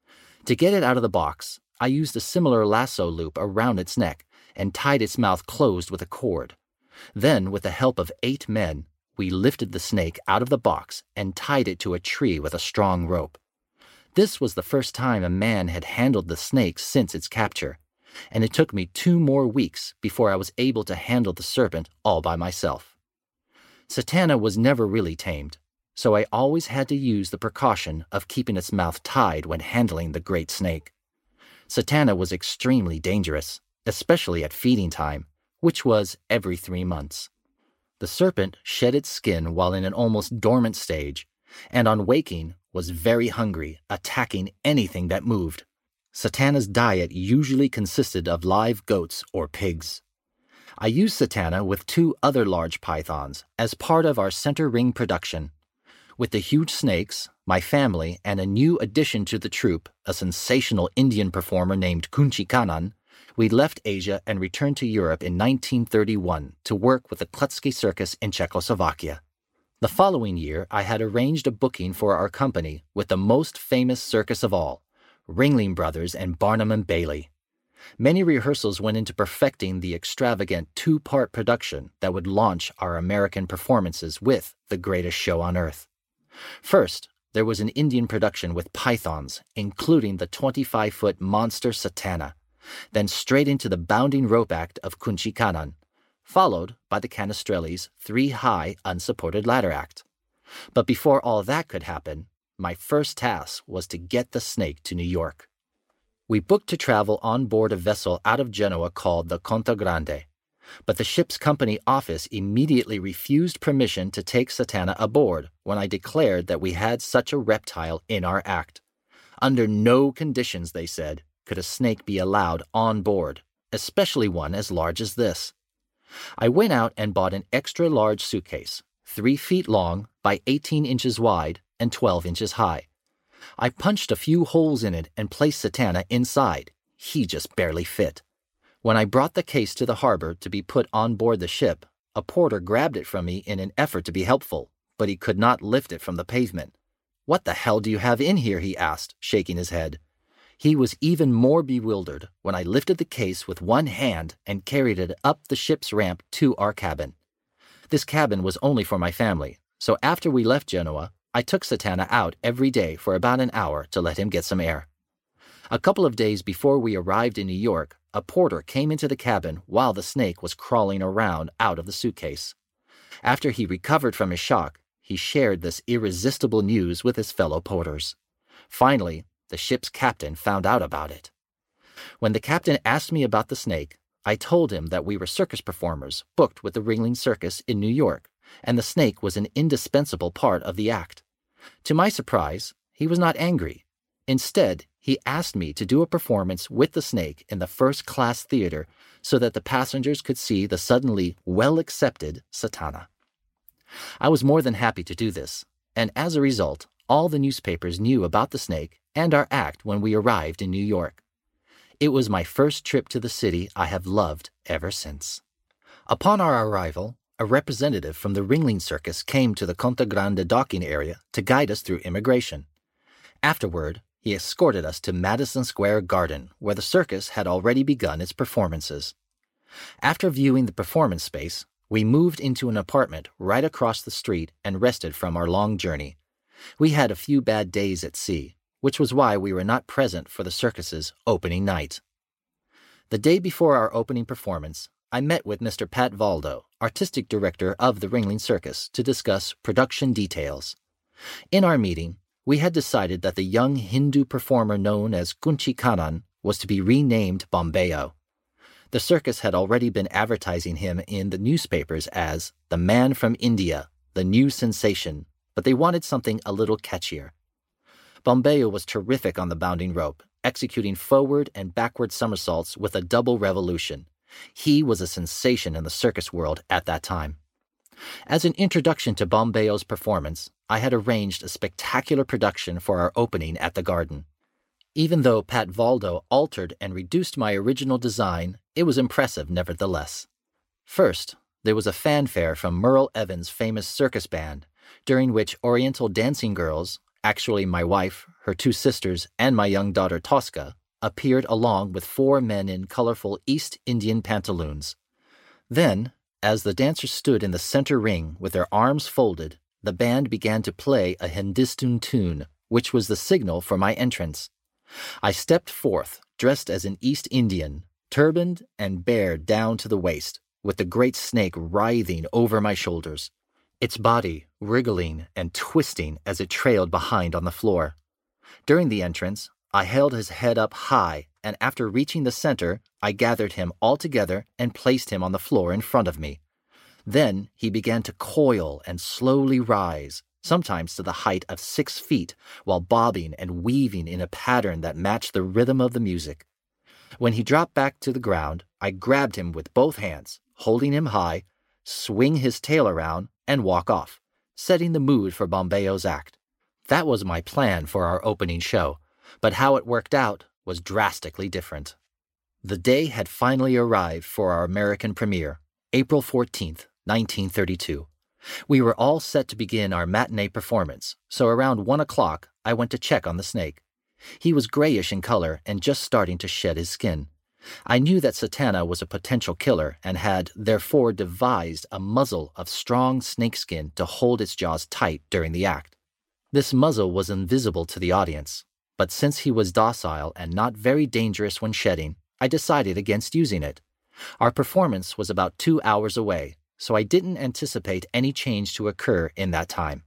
To get it out of the box, I used a similar lasso loop around its neck and tied its mouth closed with a cord. Then, with the help of 8 men, we lifted the snake out of the box and tied it to a tree with a strong rope. This was the first time a man had handled the snake since its capture, and it took me 2 more weeks before I was able to handle the serpent all by myself. Satana was never really tamed, so I always had to use the precaution of keeping its mouth tied when handling the great snake. Satana was extremely dangerous, especially at feeding time, which was every 3 months. The serpent shed its skin while in an almost dormant stage, and on waking was very hungry, attacking anything that moved. Satana's diet usually consisted of live goats or pigs. I used Satana with 2 other large pythons as part of our center ring production. With the huge snakes, my family, and a new addition to the troupe, a sensational Indian performer named Kunchi Kanan, we left Asia and returned to Europe in 1931 to work with the Klutsky Circus in Czechoslovakia. The following year, I had arranged a booking for our company with the most famous circus of all, Ringling Brothers and Barnum and Bailey. Many rehearsals went into perfecting the extravagant 2-part production that would launch our American performances with The Greatest Show on Earth. First, there was an Indian production with pythons, including the 25-foot monster Satana, then straight into the bounding rope act of Kunchi Kanan, followed by the Canestrelli's 3-high unsupported ladder act. But before all that could happen, my first task was to get the snake to New York. We booked to travel on board a vessel out of Genoa called the Conto Grande, but the ship's company office immediately refused permission to take Satana aboard when I declared that we had such a reptile in our act. Under no conditions, they said, could a snake be allowed on board, especially one as large as this. I went out and bought an extra-large suitcase, 3 feet long by 18 inches wide and 12 inches high. I punched a few holes in it and placed Satana inside. He just barely fit. When I brought the case to the harbor to be put on board the ship, a porter grabbed it from me in an effort to be helpful, but he could not lift it from the pavement. "What the hell do you have in here?" he asked, shaking his head. He was even more bewildered when I lifted the case with one hand and carried it up the ship's ramp to our cabin. This cabin was only for my family, so after we left Genoa, I took Satana out every day for about an hour to let him get some air. A couple of days before we arrived in New York, a porter came into the cabin while the snake was crawling around out of the suitcase. After he recovered from his shock, he shared this irresistible news with his fellow porters. Finally, the ship's captain found out about it. When the captain asked me about the snake, I told him that we were circus performers booked with the Ringling Circus in New York, and the snake was an indispensable part of the act. To my surprise, he was not angry. Instead, he asked me to do a performance with the snake in the first-class theater so that the passengers could see the suddenly well-accepted Satana. I was more than happy to do this, and as a result, all the newspapers knew about the snake and our act when we arrived in New York. It was my first trip to the city I have loved ever since. Upon our arrival, a representative from the Ringling Circus came to the Conto Grande docking area to guide us through immigration. Afterward, he escorted us to Madison Square Garden, where the circus had already begun its performances. After viewing the performance space, we moved into an apartment right across the street and rested from our long journey. We had a few bad days at sea, which was why we were not present for the circus's opening night. The day before our opening performance, I met with Mr. Pat Valdo, artistic director of the Ringling Circus, to discuss production details. In our meeting, we had decided that the young Hindu performer known as Kunchi Kanan was to be renamed Bombeo. The circus had already been advertising him in the newspapers as the man from India, the new sensation, but they wanted something a little catchier. Bombeo was terrific on the bounding rope, executing forward and backward somersaults with a double revolution. He was a sensation in the circus world at that time. As an introduction to Bombeo's performance, I had arranged a spectacular production for our opening at the Garden. Even though Pat Valdo altered and reduced my original design, it was impressive nevertheless. First, there was a fanfare from Merle Evans' famous circus band, during which Oriental dancing girls, actually my wife, her 2 sisters, and my young daughter Tosca, appeared along with 4 men in colorful East Indian pantaloons. Then, as the dancers stood in the center ring with their arms folded, the band began to play a Hindustun tune, which was the signal for my entrance. I stepped forth, dressed as an East Indian, turbaned and bared down to the waist, with the great snake writhing over my shoulders, its body wriggling and twisting as it trailed behind on the floor. During the entrance, I held his head up high, and after reaching the center, I gathered him all together and placed him on the floor in front of me. Then he began to coil and slowly rise, sometimes to the height of 6 feet, while bobbing and weaving in a pattern that matched the rhythm of the music. When he dropped back to the ground, I grabbed him with both hands, holding him high, swing his tail around, and walk off, setting the mood for Bombeo's act. That was my plan for our opening show, but how it worked out was drastically different. The day had finally arrived for our American premiere, April 14th, 1932. We were all set to begin our matinee performance, so around 1 o'clock I went to check on the snake. He was grayish in color and just starting to shed his skin. I knew that Satana was a potential killer and had, therefore, devised a muzzle of strong snakeskin to hold its jaws tight during the act. This muzzle was invisible to the audience, but since he was docile and not very dangerous when shedding, I decided against using it. Our performance was about 2 hours away, so I didn't anticipate any change to occur in that time.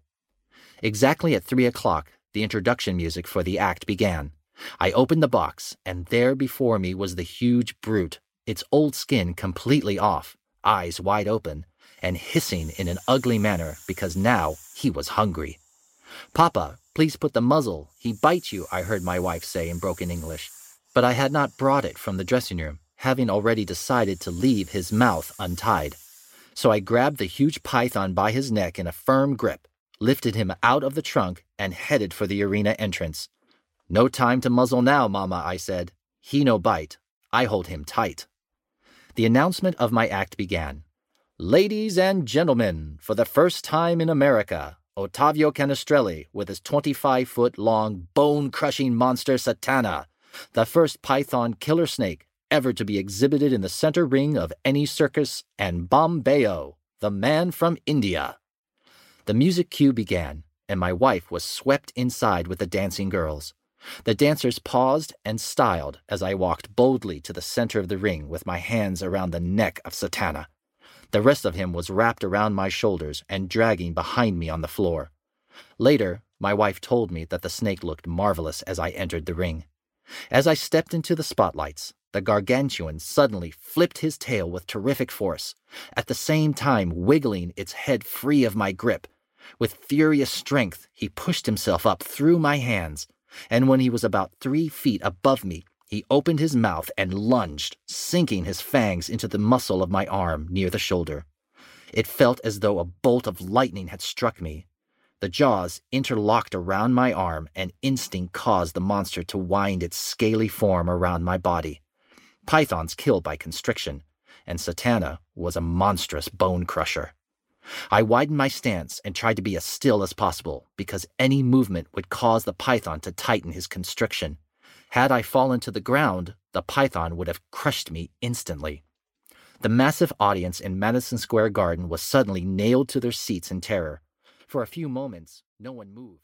Exactly at 3 o'clock, the introduction music for the act began. I opened the box, and there before me was the huge brute, its old skin completely off, eyes wide open, and hissing in an ugly manner because now he was hungry. "Papa, please put the muzzle. He bites you," I heard my wife say in broken English. But I had not brought it from the dressing room, having already decided to leave his mouth untied. So I grabbed the huge python by his neck in a firm grip, lifted him out of the trunk, and headed for the arena entrance. "No time to muzzle now, Mama," I said. "He no bite. I hold him tight." The announcement of my act began. "Ladies and gentlemen, for the first time in America, Ottavio Canestrelli with his 25-foot-long, bone-crushing monster Satana, the first python killer snake ever to be exhibited in the center ring of any circus, and Bombeo, the man from India." The music cue began, and my wife was swept inside with the dancing girls. The dancers paused and styled as I walked boldly to the center of the ring with my hands around the neck of Satana. The rest of him was wrapped around my shoulders and dragging behind me on the floor. Later, my wife told me that the snake looked marvelous as I entered the ring. As I stepped into the spotlights, the gargantuan suddenly flipped his tail with terrific force, at the same time wiggling its head free of my grip. With furious strength, he pushed himself up through my hands, and when he was about 3 feet above me, he opened his mouth and lunged, sinking his fangs into the muscle of my arm near the shoulder. It felt as though a bolt of lightning had struck me. The jaws interlocked around my arm, and instinct caused the monster to wind its scaly form around my body. Pythons kill by constriction, and Satana was a monstrous bone crusher. I widened my stance and tried to be as still as possible, because any movement would cause the python to tighten his constriction. Had I fallen to the ground, the python would have crushed me instantly. The massive audience in Madison Square Garden was suddenly nailed to their seats in terror. For a few moments, no one moved.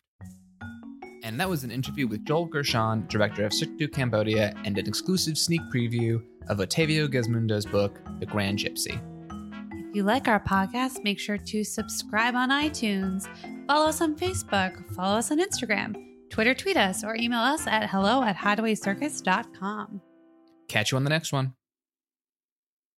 And that was an interview with Joel Gershon, director of Cirque du Cambodia, and an exclusive sneak preview of Ottavio Gesmundo's book, The Grand Gypsy. If you like our podcast, make sure to subscribe on iTunes, follow us on Facebook, follow us on Instagram, Twitter tweet us, or email us at hello@hideawaycircus.com. Catch you on the next one.